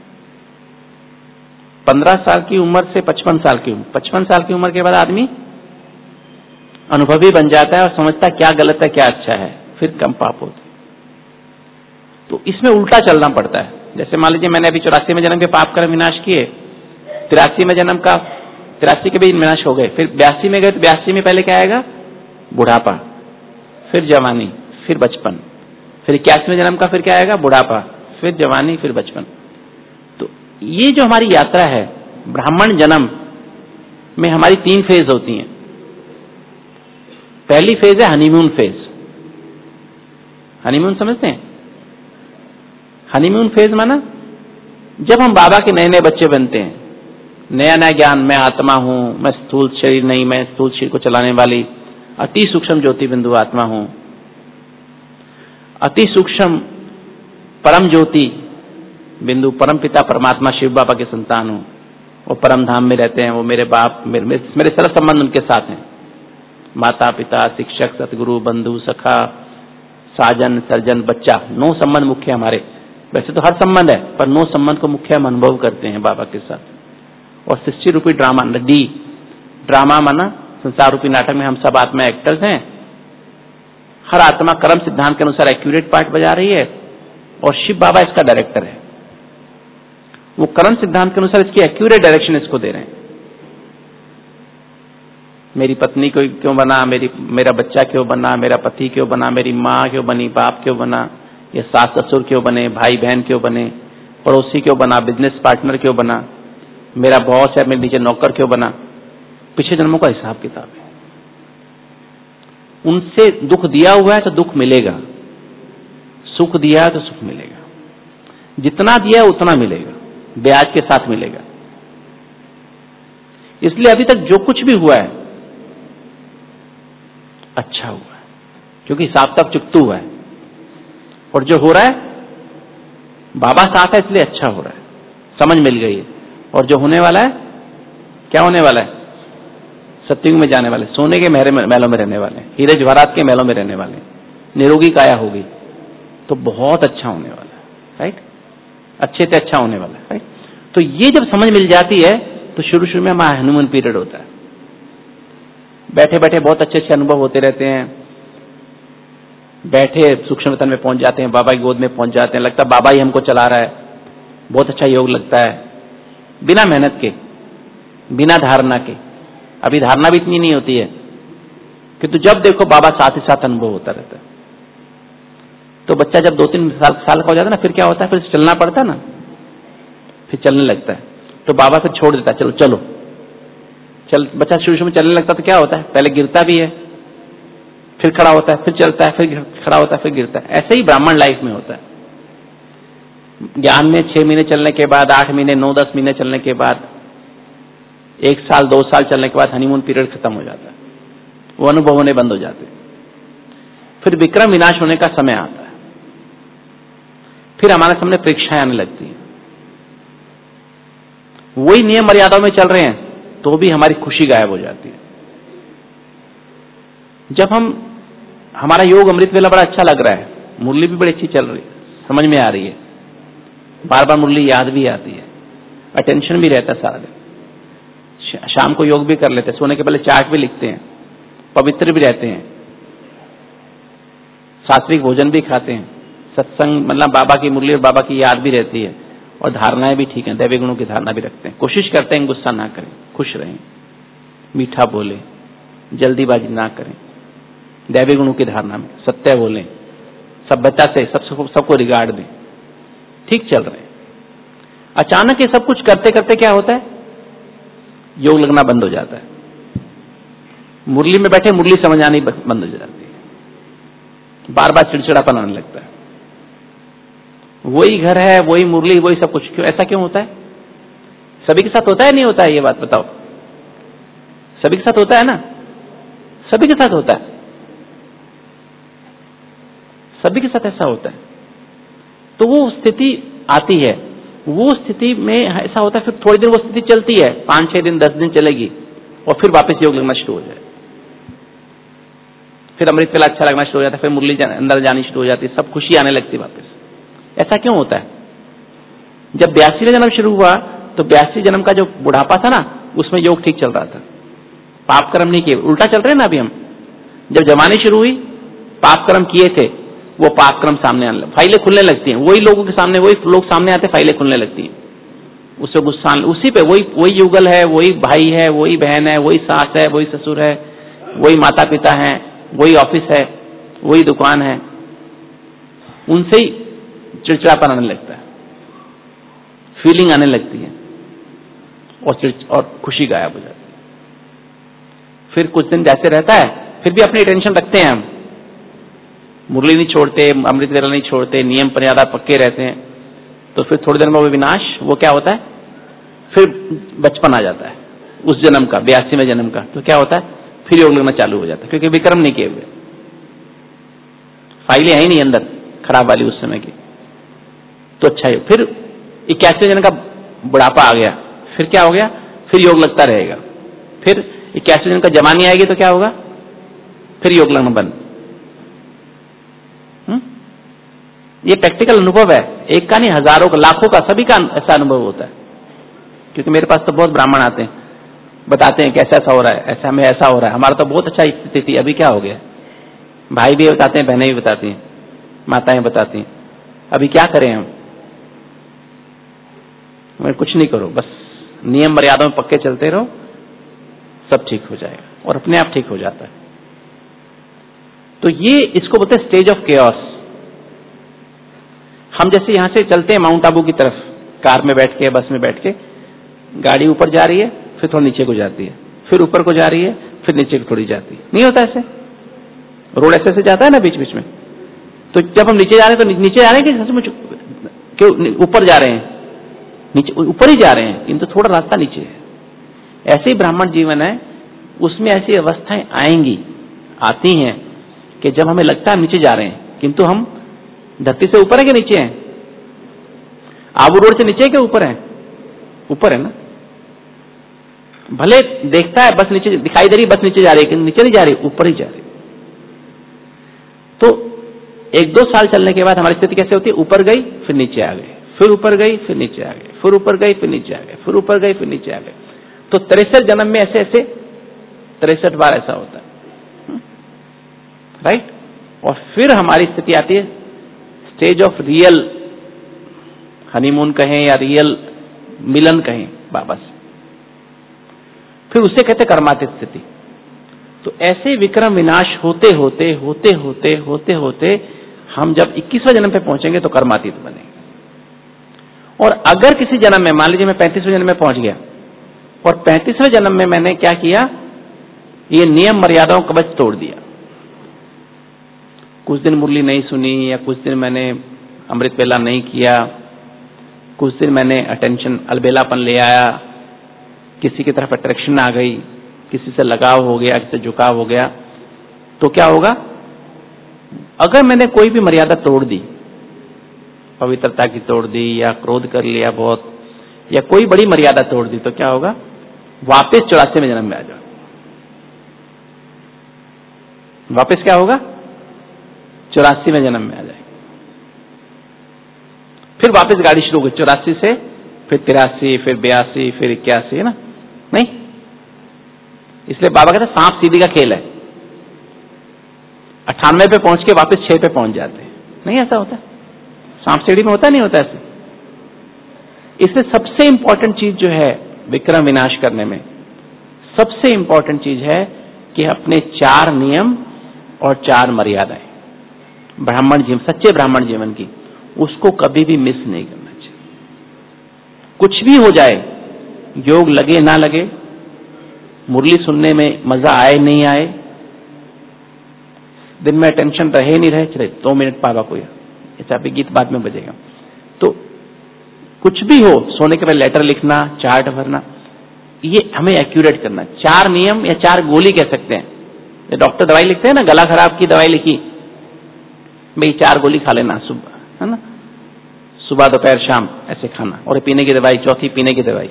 पंद्रह साल की उम्र से पचपन साल की उम्र, पचपन साल की उम्र के बाद आदमी अनुभवी बन जाता है और समझता है क्या गलत है क्या अच्छा है, फिर कम पाप होते। तो इसमें उल्टा चलना पड़ता है। जैसे मान लीजिए मैंने अभी चौरासी में जन्म के पाप कर्म विनाश किए, तिरासी में जन्म का, तिरासी के भी विनाश हो गए। फिर बयासी में गए तो बयासी में पहले क्या आएगा, बुढ़ापा, फिर जवानी, फिर बचपन। फिर इक्यासी में जन्म का फिर क्या आएगा, बुढ़ापा, फिर जवानी, फिर बचपन। तो ये जो हमारी यात्रा है, ब्राह्मण जन्म में हमारी तीन फेज होती हैं। पहली फेज है हनीमून फेज। हनीमून समझते हैं? हनीमून फेज माना जब हम बाबा के नए नए बच्चे बनते हैं, नया नया ज्ञान, मैं आत्मा हूं, मैं स्थूल शरीर नहीं, मैं स्थूल शरीर को चलाने वाली अति सूक्ष्म ज्योति बिंदु आत्मा हूं, अति सूक्ष्म परम ज्योति बिंदु परम पिता परमात्मा शिव बाबा के संतान हूं, वो परम धाम में रहते हैं, वो मेरे बाप, मेरे, मेरे सर्व संबंध उनके साथ हैं, माता पिता, शिक्षक, सतगुरु, बंधु, सखा, साजन, सर्जन, बच्चा, नौ संबंध मुख्य हमारे। वैसे तो हर संबंध है, पर नौ संबंध को मुख्य हम अनुभव करते हैं बाबा के साथ। और सृष्टि रूपी ड्रामा, डी ड्रामा माना संसार रूपी नाटक में हम सब आत्मा एक्टर्स हैं। हर आत्मा कर्म सिद्धांत के अनुसार एक्यूरेट पार्ट बजा रही है और शिव बाबा इसका डायरेक्टर है। वो कर्म सिद्धांत के अनुसार इसकी एक्यूरेट डायरेक्शन इसको दे रहे हैं। मेरी पत्नी को क्यों बना, मेरी मेरा बच्चा क्यों बना, मेरा पति क्यों बना, मेरी माँ क्यों बनी, बाप क्यों बना, ये सास ससुर क्यों बने, भाई बहन क्यों बने, पड़ोसी क्यों बना, बिजनेस पार्टनर क्यों बना, मेरा बॉस है, मेरे नीचे नौकर क्यों बना। पिछले जन्मों का हिसाब किताब है। उनसे दुख दिया हुआ है तो दुख मिलेगा, सुख दिया है तो सुख मिलेगा, जितना दिया है उतना मिलेगा, ब्याज के साथ मिलेगा। इसलिए अभी तक जो कुछ भी हुआ है अच्छा हुआ है, क्योंकि हिसाब तक चुकता हुआ है। और जो हो रहा है बाबा साथ है इसलिए अच्छा हो रहा है, समझ मिल गई है। और जो होने वाला है, क्या होने वाला है, सत्युग में जाने वाले, सोने के महल महलों में रहने वाले, हीरे जवाहरात के महलों में रहने वाले, निरोगी काया होगी, तो बहुत अच्छा होने वाला है, राइट, अच्छे से अच्छा होने वाला है, राइट। तो ये जब समझ मिल जाती है तो शुरू शुरू में हमारा हनीमून पीरियड होता है, बैठे बैठे बहुत अच्छे अच्छे अनुभव होते रहते हैं, बैठे सूक्ष्म वेतन में पहुंच जाते हैं, बाबा की गोद में पहुंच जाते हैं, लगता है बाबा ही हमको चला रहा है, बहुत अच्छा योग लगता है, बिना मेहनत के, बिना धारणा के। अभी धारणा भी इतनी नहीं होती है कि तो जब देखो बाबा साथ ही साथ अनुभव होता रहता है। तो बच्चा जब दो तीन साल साल का हो जाता है ना, फिर क्या होता है, फिर चलना पड़ता है ना, फिर चलने लगता है, तो बाबा फिर छोड़ देता है, चलो चलो चल। बच्चा शुरू शुरू में चलने लगता है तो क्या होता है, पहले गिरता भी है, फिर खड़ा होता है, फिर चलता है, फिर खड़ा होता है, फिर गिरता है। ऐसे ही ब्राह्मण लाइफ में होता है। ज्ञान में छह महीने चलने के बाद, आठ महीने, नौ दस महीने चलने के बाद, एक साल दो साल चलने के बाद हनीमून पीरियड खत्म हो जाता है, वो अनुभव होने बंद हो जाते हैं। फिर विक्रम विनाश होने का समय आता है, फिर हमारे सामने परीक्षाएं आने लगती हैं। वही नियम मर्यादाओं में चल रहे हैं तो भी हमारी खुशी गायब हो जाती है। जब हम, हमारा योग अमृत वेला बड़ा अच्छा लग रहा है, मुरली भी बड़ी अच्छी चल रही है, समझ में आ रही है, बार बार मुरली याद भी आती है, अटेंशन भी रहता है सारा दिन, शाम को योग भी कर लेते हैं, सोने के पहले चार्ट भी लिखते हैं, पवित्र भी रहते हैं, सात्विक भोजन भी खाते हैं, सत्संग मतलब बाबा की मुरली और बाबा की याद भी रहती है, और धारणाएं भी ठीक हैं, दैवी गुणों की धारणा भी रखते हैं। कोशिश करते हैं गुस्सा ना करें, खुश रहें, मीठा बोलें, जल्दीबाजी ना करें, दैवी गुणों की धारणा में सत्य बोलें, सभ्यता से सब सबको रिगार्ड दें, ठीक चल रहे हैं। अचानक ये सब कुछ करते करते क्या होता है, योग लगना बंद हो जाता है। मुरली में बैठे मुरली समझ आनी बंद हो जाती है, बार बार चिड़चिड़ापन आने लगता है, वही घर है, वही मुरली, वही सब कुछ। क्यों ऐसा क्यों होता है? सभी के साथ होता है नहीं होता है? ये बात बताओ, सभी के साथ होता है ना? सभी के साथ होता है, सभी के साथ ऐसा होता है। तो वो स्थिति आती है, वो स्थिति में ऐसा होता है, फिर थोड़ी देर वो स्थिति चलती है, पांच छह दिन दस दिन चलेगी, और फिर वापस योग लगना शुरू हो जाए, फिर अमृत वेला अच्छा लगना शुरू हो जाता है, फिर मुरली अंदर जानी शुरू हो जाती है, सब खुशी आने लगती है वापस। ऐसा क्यों होता है? जब बयासी जन्म शुरू हुआ तो बयासी जन्म का जो बुढ़ापा था ना, उसमें योग ठीक चल रहा था, पाप कर्म नहीं किए, उल्टा चल रहे हैं ना अभी हम। जब जवानी शुरू हुई, पाप कर्म किए थे, वो पाप कर्म सामने आने लगे, फाइलें खुलने लगती हैं, वही लोगों के सामने, वही लोग सामने आते, फाइलें खुलने लगती हैं, उससे गुस्सा, उसी पे वही वही युगल है, वही भाई है, वही बहन है, वही सास है, वही ससुर है, वही माता पिता है, वही ऑफिस है, वही दुकान है, उनसे ही चिड़चिड़ापन आने लगता है, फीलिंग आने लगती है, और और खुशी गायब हो जाती है। फिर कुछ दिन जैसे रहता है, फिर भी अपनी टेंशन रखते हैं हम, मुरली नहीं छोड़ते, अमृत वेला नहीं छोड़ते, नियम मर्यादा पक्के रहते हैं। तो फिर थोड़ी देर में वो विनाश, वो क्या होता है, फिर बचपन आ जाता है उस जन्म का, बयासीवें जन्म का। तो क्या होता है, फिर योग लगना चालू हो जाता है, क्योंकि विक्रम नहीं किए हुए, फाइलें है ही नहीं अंदर खराब वाली उस समय की। तो अच्छा है, फिर इक्यासी जन्म का बुढ़ापा आ गया, फिर क्या हो गया, फिर योग लगता रहेगा। फिर इक्यासी दिन का जवानी आएगी तो क्या होगा? फिर योग लगना बंद। हुँ? ये प्रैक्टिकल अनुभव है, एक का नहीं, हजारों का, लाखों का, सभी का ऐसा अनुभव होता है। क्योंकि मेरे पास तो बहुत ब्राह्मण आते हैं, बताते हैं कि ऐसा ऐसा हो रहा है, ऐसा में ऐसा हो रहा है, हमारा तो बहुत अच्छा स्थिति थी, अभी क्या हो गया। भाई भी बताते हैं, बहनें भी बताती हैं, माताएं बताती हैं, अभी क्या करें हम। मैं कुछ नहीं करो, बस नियम मर्यादा में पक्के चलते रहो, सब ठीक हो जाएगा, और अपने आप ठीक हो जाता है। तो ये इसको बोलते हैं स्टेज ऑफ केओस। हम जैसे यहां से चलते हैं माउंट आबू की तरफ, कार में बैठ के, बस में बैठ के, गाड़ी ऊपर जा रही है, फिर थोड़ा नीचे को जाती है, फिर ऊपर को जा रही है, फिर नीचे को थोड़ी जाती है, नहीं होता ऐसे? रोड ऐसे ऐसे जाता है ना बीच बीच में। तो जब हम नीचे जा रहे हैं तो नीचे जा रहे हैं कि सचमुच क्यों ऊपर जा रहे हैं? नीचे, ऊपर ही जा रहे हैं, किंतु थोड़ा रास्ता नीचे है। ऐसे ही ब्राह्मण जीवन है, उसमें ऐसी अवस्थाएं आएंगी, आती हैं कि जब हमें लगता है हम नीचे जा रहे हैं, किंतु हम धरती से ऊपर है कि नीचे हैं? आबू रोड से नीचे है कि ऊपर है? ऊपर है ना। भले देखता है बस नीचे दिखाई दे रही, बस नीचे जा रही है, किंतु नीचे नहीं जा रही, ऊपर ही जा रही। तो एक दो साल चलने के बाद हमारी स्थिति कैसे होती है? ऊपर गई, फिर नीचे आ गए, फिर ऊपर गई, फिर नीचे आ गए, फिर ऊपर गई, फिर नीचे आ गए, फिर ऊपर गई, फिर नीचे आ गए। तो तिरसठ जन्म में ऐसे ऐसे तिरसठ बार ऐसा होता है, राइट। और फिर हमारी स्थिति आती है स्टेज ऑफ रियल हनीमून कहें या रियल मिलन कहें बाबा से, फिर उसे कहते कर्मातीत स्थिति। तो ऐसे विक्रम विनाश होते होते होते होते होते होते हम जब इक्कीसवें जन्म पे पहुंचेंगे तो कर्मातीत बनेंगे। और अगर किसी जन्म में, मान लीजिए मैं पैंतीसवें जन्म में पहुंच गया और पैंतीसवें जन्म में मैंने क्या किया, ये नियम मर्यादाओं का कवच तोड़ दिया, कुछ दिन मुरली नहीं सुनी, या कुछ दिन मैंने अमृत वेला नहीं किया, कुछ दिन मैंने अटेंशन अलबेलापन ले आया, किसी की तरफ अट्रैक्शन आ गई, किसी से लगाव हो गया, किसी से झुकाव हो गया, तो क्या होगा? अगर मैंने कोई भी मर्यादा तोड़ दी, पवित्रता की तोड़ दी, या क्रोध कर लिया बहुत, या कोई बड़ी मर्यादा तोड़ दी, तो क्या होगा? वापस चौरासी में जन्म में आ जाओ। वापस क्या होगा? चौरासी में जन्म में आ जाए, फिर वापस गाड़ी शुरू होगी चौरासी से, फिर तिरासी, फिर बयासी, फिर इक्यासी, है ना? नहीं, इसलिए बाबा कहते सांप सीढ़ी का खेल है, अट्ठानवे पे पहुंच के वापस छह पे पहुंच जाते हैं। नहीं ऐसा होता, सांप सीढ़ी में होता नहीं होता ऐसे। इसलिए सबसे इंपॉर्टेंट चीज जो है विक्रम विनाश करने में, सबसे इंपॉर्टेंट चीज है कि अपने चार नियम और चार मर्यादाएं ब्राह्मण जीवन, सच्चे ब्राह्मण जीवन की, उसको कभी भी मिस नहीं करना चाहिए। कुछ भी हो जाए, योग लगे ना लगे, मुरली सुनने में मजा आए नहीं आए, दिन में टेंशन रहे नहीं रहे, चले दो मिनट पावा को, ऐसा भी गीत बाद में बजेगा, तो कुछ भी हो, सोने के बाद लेटर लिखना, चार्ट भरना, ये हमें एक्यूरेट करना। चार नियम या चार गोली कह सकते हैं। डॉक्टर दवाई लिखते हैं ना, गला खराब की दवाई लिखी, भाई चार गोली खा लेना सुबह, है ना, सुबह दोपहर शाम ऐसे खाना, और पीने की दवाई, चौथी पीने की दवाई,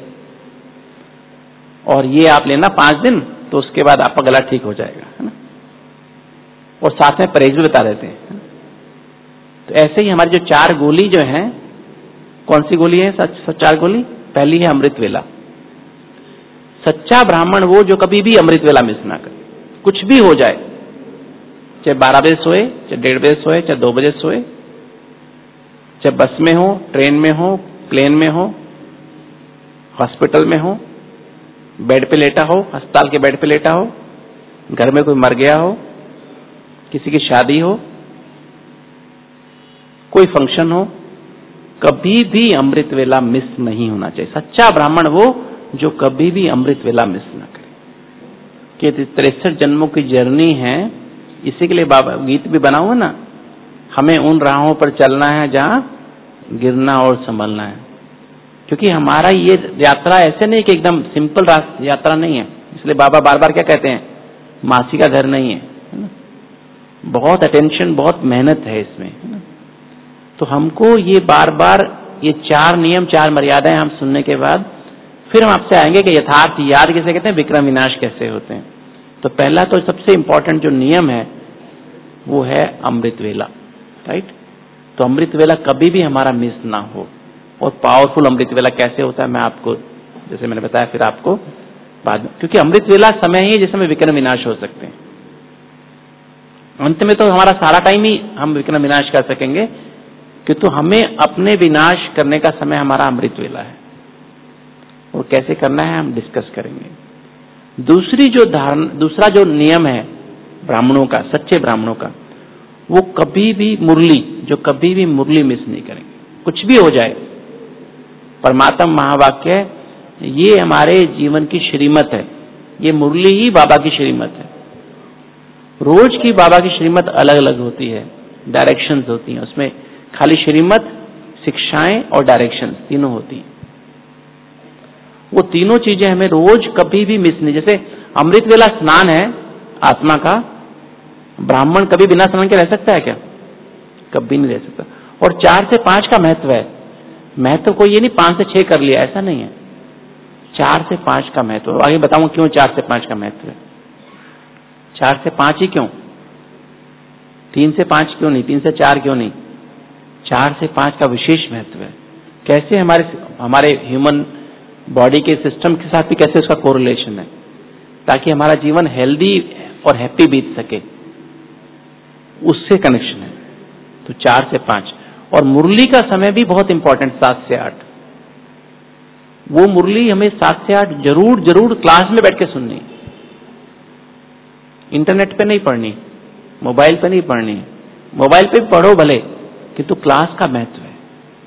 और ये आप लेना पांच दिन, तो उसके बाद आपका गला ठीक हो जाएगा, है ना। और साथ में परहेज भी बता देते हैं। तो ऐसे ही हमारी जो चार गोली जो है, कौन सी गोली है? सच चार गोली। पहली है अमृत वेला। सच्चा ब्राह्मण वो जो कभी भी अमृत वेला मिस ना करे, कुछ भी हो जाए, चाहे बारह बजे सोए, चाहे डेढ़ बजे सोए, चाहे दो बजे सोए, चाहे बस में हो, ट्रेन में हो, प्लेन में हो, हॉस्पिटल में हो, बेड पे लेटा हो, अस्पताल के बेड पे लेटा हो, घर में कोई मर गया हो, किसी की शादी हो, कोई फंक्शन हो, कभी भी अमृत वेला मिस नहीं होना चाहिए। सच्चा ब्राह्मण वो जो कभी भी अमृत वेला मिस ना करे। कि तिरसठ जन्मों की जर्नी है, इसी के लिए बाबा गीत भी बना हुआ ना, हमें उन राहों पर चलना है जहां गिरना और संभलना है। क्योंकि हमारा ये यात्रा ऐसे नहीं कि एकदम सिंपल यात्रा नहीं है। इसलिए बाबा बार बार क्या कहते हैं, मासी का घर नहीं है, है ना? बहुत अटेंशन, बहुत मेहनत है इसमें, है ना? तो हमको ये बार बार ये चार नियम, चार मर्यादाएं हम सुनने के बाद फिर हम आपसे आएंगे कि यथार्थ याद किसे कहते हैं, विक्रम विनाश कैसे होते हैं। तो पहला तो सबसे इंपॉर्टेंट जो नियम है वो है अमृत वेला, राइट। तो अमृत वेला कभी भी हमारा मिस ना हो। और पावरफुल अमृत वेला कैसे होता है मैं आपको, जैसे मैंने बताया, फिर आपको बाद में, क्योंकि अमृत वेला समय ही है जिसमें विक्रम विनाश हो सकते हैं। अंत में तो हमारा सारा टाइम ही हम विक्रम विनाश कर सकेंगे, किंतु हमें अपने विनाश करने का समय हमारा अमृत वेला है। और कैसे करना है हम डिस्कस करेंगे। दूसरी जो धारण दूसरा जो नियम है ब्राह्मणों का, सच्चे ब्राह्मणों का, वो कभी भी मुरली, जो कभी भी मुरली मिस नहीं करेंगे, कुछ भी हो जाए। परमात्मा महावाक्य ये हमारे जीवन की श्रीमत है, ये मुरली ही बाबा की श्रीमत है। रोज की बाबा की श्रीमत अलग अलग होती है, डायरेक्शंस होती हैं उसमें, खाली श्रीमत, शिक्षाएं और डायरेक्शंस तीनों होती हैं। वो तीनों चीजें हमें रोज कभी भी मिस नहीं। जैसे अमृत वेला स्नान है आत्मा का, ब्राह्मण कभी बिना स्नान के रह सकता है क्या? कभी नहीं रह सकता। और चार से पांच का महत्व है। महत्व को ये नहीं पांच से छह कर लिया, ऐसा नहीं है, चार से पांच का महत्व। आगे बताऊंगा क्यों चार से पांच का महत्व है। चार से पांच ही क्यों, तीन से पांच क्यों नहीं, तीन से चार क्यों नहीं? चार से पांच का विशेष महत्व है। कैसे हमारे हमारे ह्यूमन बॉडी के सिस्टम के साथ भी कैसे उसका कोरिलेशन है, ताकि हमारा जीवन हेल्दी और हैप्पी बीत सके, उससे कनेक्शन है। तो चार से पांच। और मुरली का समय भी बहुत इंपॉर्टेंट, सात से आठ। वो मुरली हमें सात से आठ जरूर जरूर क्लास में बैठ के सुननी, इंटरनेट पे नहीं पढ़नी, मोबाइल पे नहीं पढ़नी। मोबाइल पे पढ़ो भले, किंतु तो क्लास का महत्व है।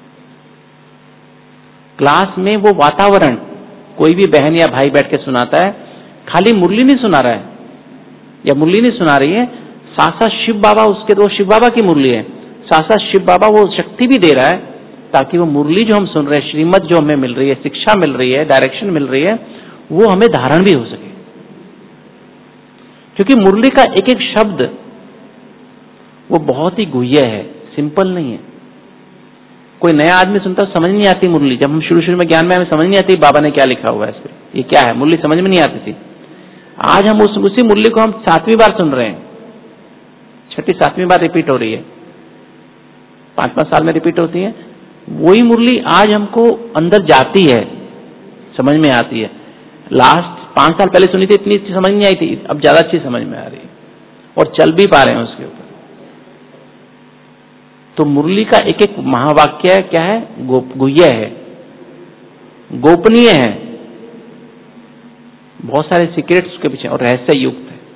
क्लास में वो वातावरण, कोई भी बहन या भाई बैठ के सुनाता है, खाली मुरली नहीं सुना रहा है या मुरली नहीं सुना रही है, साथ साथ शिव बाबा, उसके तो शिव बाबा की मुरली है, साथ साथ शिव बाबा वो शक्ति भी दे रहा है, ताकि वो मुरली जो हम सुन रहे हैं, श्रीमत जो हमें मिल रही है, शिक्षा मिल रही है, डायरेक्शन मिल रही है, वो हमें धारण भी हो सके। क्योंकि मुरली का एक एक शब्द वो बहुत ही गुह्य है, सिंपल नहीं है। कोई नया आदमी सुनता है, समझ नहीं आती मुरली। जब हम शुरू शुरू में ज्ञान में हमें समझ नहीं आती बाबा ने क्या लिखा हुआ है इस पर, ये क्या है, मुरली समझ में नहीं आती थी। आज हम उस उसी मुरली को हम सातवीं बार सुन रहे हैं, छठी सातवीं बार रिपीट हो रही है, पांच पांच साल में रिपीट होती है। वही मुरली आज हमको अंदर जाती है, समझ में आती है। लास्ट पांच साल पहले सुनी थी, इतनी अच्छी समझ नहीं आई थी, अब ज्यादा अच्छी समझ में आ रही है और चल भी पा रहे हैं उसके ऊपर। तो मुरली का एक एक महावाक्य क्या है, गुह्य है, गोपनीय है, बहुत सारे सीक्रेट्स उसके पीछे और रहस्य युक्त है।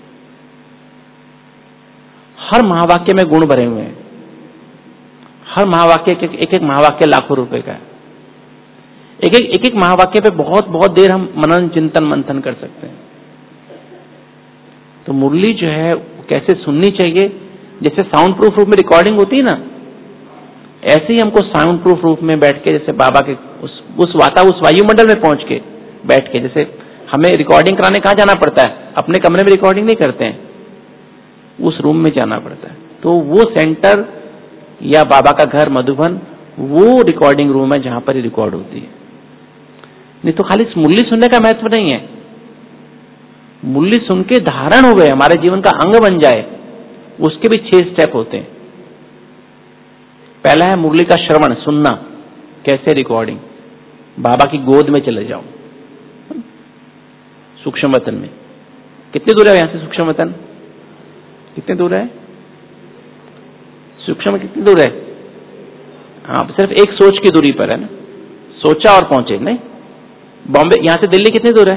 हर महावाक्य में गुण भरे हुए हैं। हर महावाक्य एक एक, एक महावाक्य लाखों रुपए का है। एक एक एक एक महावाक्य पे बहुत बहुत देर हम मनन चिंतन मंथन कर सकते हैं। तो मुरली जो है कैसे सुननी चाहिए, जैसे साउंड प्रूफ रूप में रिकॉर्डिंग होती है ना, ऐसे ही हमको साउंड प्रूफ रूप में बैठ के, जैसे बाबा के उस उस वाता उस वायुमंडल में पहुंच के बैठ के, जैसे हमें रिकॉर्डिंग कराने कहाँ जाना पड़ता है, अपने कमरे में रिकॉर्डिंग नहीं करते हैं, उस रूम में जाना पड़ता है। तो वो सेंटर या बाबा का घर मधुबन, वो रिकॉर्डिंग रूम है जहां पर रिकॉर्ड होती है। नहीं तो खाली मुरली सुनने का महत्व नहीं है, मुरली सुन के धारण हो गए, हमारे जीवन का अंग बन जाए, उसके भी छह स्टेप होते हैं। पहला है मुरली का श्रवण, सुनना। कैसे? रिकॉर्डिंग। बाबा की गोद में चले जाओ, सूक्ष्म वतन में। कितनी दूर है यहां से सूक्ष्म वतन? कितनी दूर है सूक्ष्म? कितनी दूर है? हाँ, सिर्फ एक सोच की दूरी पर है ना, सोचा और पहुंचे। नहीं, बॉम्बे यहां से दिल्ली कितनी दूर है?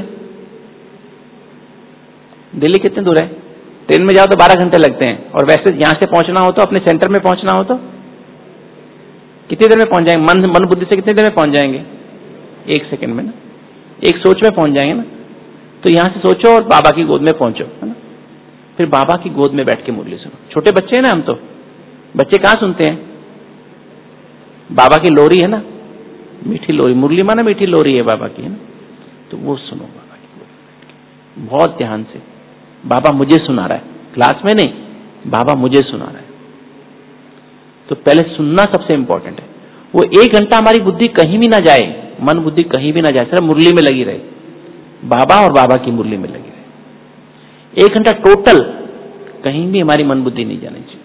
दिल्ली कितनी दूर है? ट्रेन में जाओ तो बारह घंटे लगते हैं, और वैसे यहां से पहुंचना हो तो, अपने सेंटर में पहुंचना हो तो कितनी देर में पहुंच जाएंगे? मन मन बुद्धि से कितनी देर में पहुंच जाएंगे? एक सेकंड में ना, एक सोच में पहुंच जाएंगे ना। तो यहां से सोचो और बाबा की गोद में पहुंचो, है ना। फिर बाबा की गोद में बैठ के मुरली सुनो। छोटे बच्चे हैं ना हम, तो बच्चे कहां सुनते हैं? बाबा की लोरी है ना, मीठी लोरी, मुरली माना मीठी लोरी है बाबा की, है ना। तो वो सुनो बाबा की गोद में, बहुत ध्यान से। बाबा मुझे सुना रहा है, क्लास में नहीं, बाबा मुझे सुना रहा है। तो पहले सुनना सबसे इंपॉर्टेंट है। वो एक घंटा हमारी बुद्धि कहीं भी ना जाए, मन बुद्धि कहीं भी ना जाए, सिर्फ मुरली में लगी रहे, बाबा और बाबा की मुरली में लगी रहे। एक घंटा टोटल कहीं भी हमारी मन बुद्धि नहीं जानी चाहिए।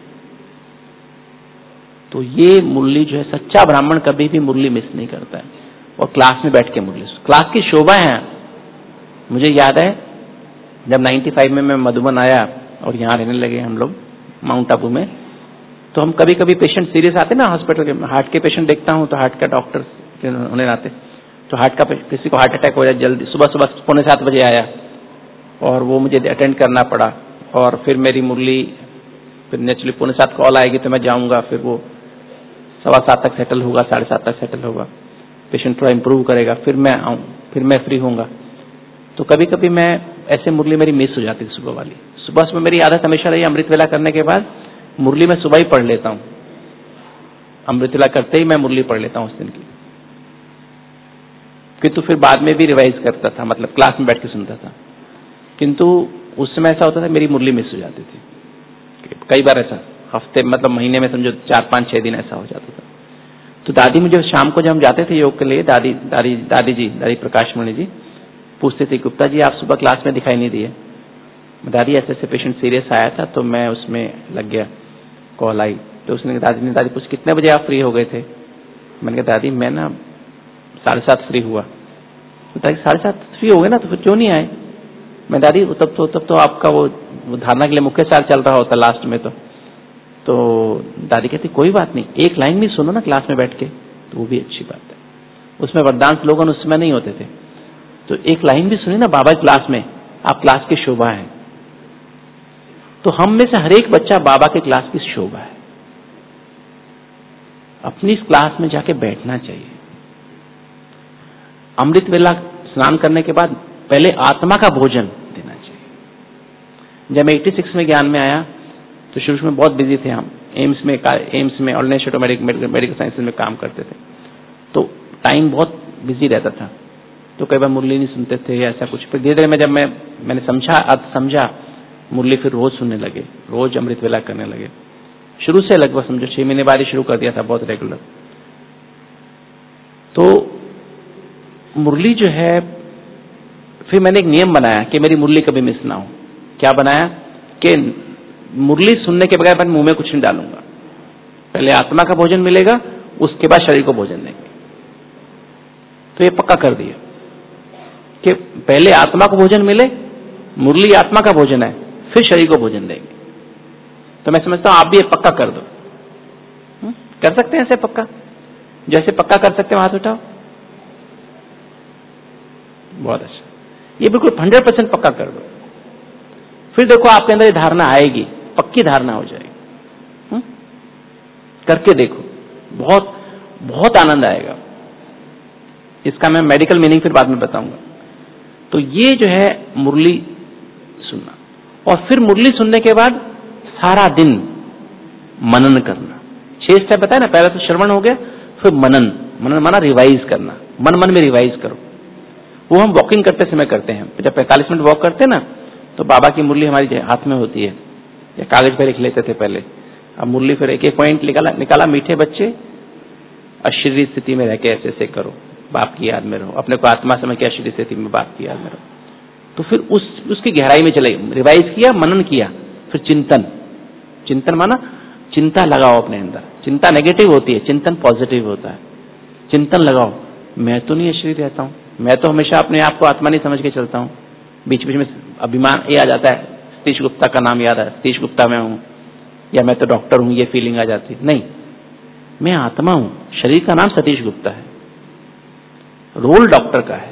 तो ये मुरली जो है, सच्चा ब्राह्मण कभी भी मुरली मिस नहीं करता है। और क्लास में बैठ के मुरली, क्लास की शोभा है। मुझे याद है जब पचानवे में मैं मधुबन आया और यहाँ रहने लगे हम लोग माउंट आबू में, तो हम कभी कभी पेशेंट सीरियस आते ना हॉस्पिटल के, हार्ट के पेशेंट देखता हूँ तो हार्ट का डॉक्टर होने आते, तो हार्ट का किसी को हार्ट अटैक हो जाए जल्दी, सुबह सुबह पौने सात बजे आया और वो मुझे अटेंड करना पड़ा। और फिर मेरी मुरली, फिर नेचुरली पौने सात कॉल आएगी तो मैं जाऊँगा, फिर वो सवा सात तक सेटल होगा, साढ़े सात तक सेटल होगा, पेशेंट थोड़ा इम्प्रूव करेगा, फिर मैं आऊँ, फिर मैं फ्री होऊंगा। तो कभी कभी मैं ऐसे मुरली मेरी मिस हो जाती थी सुबह वाली। सुबह सुबह मेरी आदत हमेशा रही, अमृत वेला करने के बाद मुरली मैं सुबह ही पढ़ लेता हूँ, अमृत वेला करते ही मैं मुरली पढ़ लेता हूँ उस दिन की। किंतु फिर बाद में भी रिवाइज करता था, मतलब क्लास में बैठ के सुनता था, किंतु उस समय ऐसा होता था मेरी मुरली मिस हो जाती थी। कई बार ऐसा हफ्ते मतलब महीने में समझो चार पाँच छह दिन ऐसा हो जाता था। तो दादी मुझे शाम को जब हम जाते थे योग के लिए, दादी दादी दादी जी दादी प्रकाश मणि जी पूछते थे, गुप्ता जी आप सुबह क्लास में दिखाई नहीं दिए। दादी ऐसे ऐसे पेशेंट सीरियस आया था तो मैं उसमें लग गया, कॉल आई तो उसने दादी ने दादी पूछ कितने बजे आप फ्री हो गए थे। मैंने कहा दादी मैं ना साढ़े सात फ्री हुआ। तो दादी साढ़े सात फ्री हो गए ना तो फिर क्यों नहीं आए। मैं दादी तब तो तब तो आपका वो धारणा के लिए मुख्य सार चल रहा होता लास्ट में। तो तो दादी कहती कोई बात नहीं, एक लाइन भी सुनो ना क्लास में बैठ के तो वो भी अच्छी बात है। उसमें वरदान स्लोगन उस समय नहीं होते थे, तो एक लाइन भी सुनी ना बाबा क्लास में, आप क्लास की शोभा है। तो हम में से हर एक बच्चा बाबा के क्लास की शोभा है। अपनी इस क्लास में जाके बैठना चाहिए। अमृत वेला स्नान करने के बाद पहले आत्मा का भोजन देना चाहिए। जब मैं छियासी में ज्ञान में आया तो शुरू में बहुत बिजी थे हम, एम्स में एम्स में ऑर्डिनेशन मेडिकल मेडिकल साइंसेज में काम करते थे, तो टाइम बहुत बिजी रहता था, तो कई बार मुरली नहीं सुनते थे या ऐसा कुछ। फिर धीरे धीरे में जब मैं मैंने समझा अर्थ समझा, मुरली फिर रोज सुनने लगे, रोज अमृत वेला करने लगे। शुरू से लगभग समझो छह महीने बाद ही शुरू कर दिया था बहुत रेगुलर। तो मुरली जो है, फिर मैंने एक नियम बनाया कि मेरी मुरली कभी मिस ना हो। क्या बनाया कि मुरली सुनने के बगैर मैं मुंह में कुछ नहीं डालूंगा। पहले आत्मा का भोजन मिलेगा, उसके बाद शरीर को भोजन देंगे। तो ये पक्का कर दिया कि पहले आत्मा को भोजन मिले, मुरली आत्मा का भोजन है, फिर शरीर को भोजन देंगे। तो मैं समझता हूं आप भी ये पक्का कर दो। हुँ? कर सकते हैं ऐसे पक्का? जैसे पक्का कर सकते हो हाथ उठाओ। बहुत अच्छा, ये बिल्कुल हंड्रेड परसेंट पक्का कर दो। फिर देखो आपके अंदर ये धारणा आएगी, पक्की धारणा हो जाएगी। हुँ? करके देखो, बहुत बहुत आनंद आएगा। इसका मैं मेडिकल मीनिंग फिर बाद में बताऊंगा। तो ये जो है मुरली सुनना, और फिर मुरली सुनने के बाद सारा दिन मनन करना। छह स्टेप बताया ना, पहले तो श्रवण हो गया, फिर मनन, मनन माना रिवाइज करना, मन मन में रिवाइज करो। वो हम वॉकिंग करते समय करते हैं। जब पैंतालीस मिनट वॉक करते हैं ना, तो बाबा की मुरली हमारी हाथ में होती है, या कागज पर लिख लेते थे पहले। अब मुरली फिर एक एक पॉइंट निकाला निकाला मीठे बच्चे अशरीरी स्थिति में रह के ऐसे ऐसे करो, बाप की याद में रहो, अपने को आत्मा समझ के अशरीरी स्थिति में बाप की याद में रहो। तो फिर उस उसकी गहराई में चले, रिवाइज किया, मनन किया, फिर चिंतन। चिंतन माना चिंता लगाओ अपने अंदर। चिंता नेगेटिव होती है, चिंतन पॉजिटिव होता है। चिंतन लगाओ, मैं तो नहीं अशरीर रहता हूं, मैं तो हमेशा अपने आप को आत्मा नहीं समझ के चलता हूं। बीच बीच में अभिमान ये आ जाता है, सतीश गुप्ता का नाम याद है, सतीश गुप्ता मैं हूं, या मैं तो डॉक्टर हूं, ये फीलिंग आ जाती। नहीं, मैं आत्मा हूं, शरीर का नाम सतीश गुप्ता है, रोल डॉक्टर का है।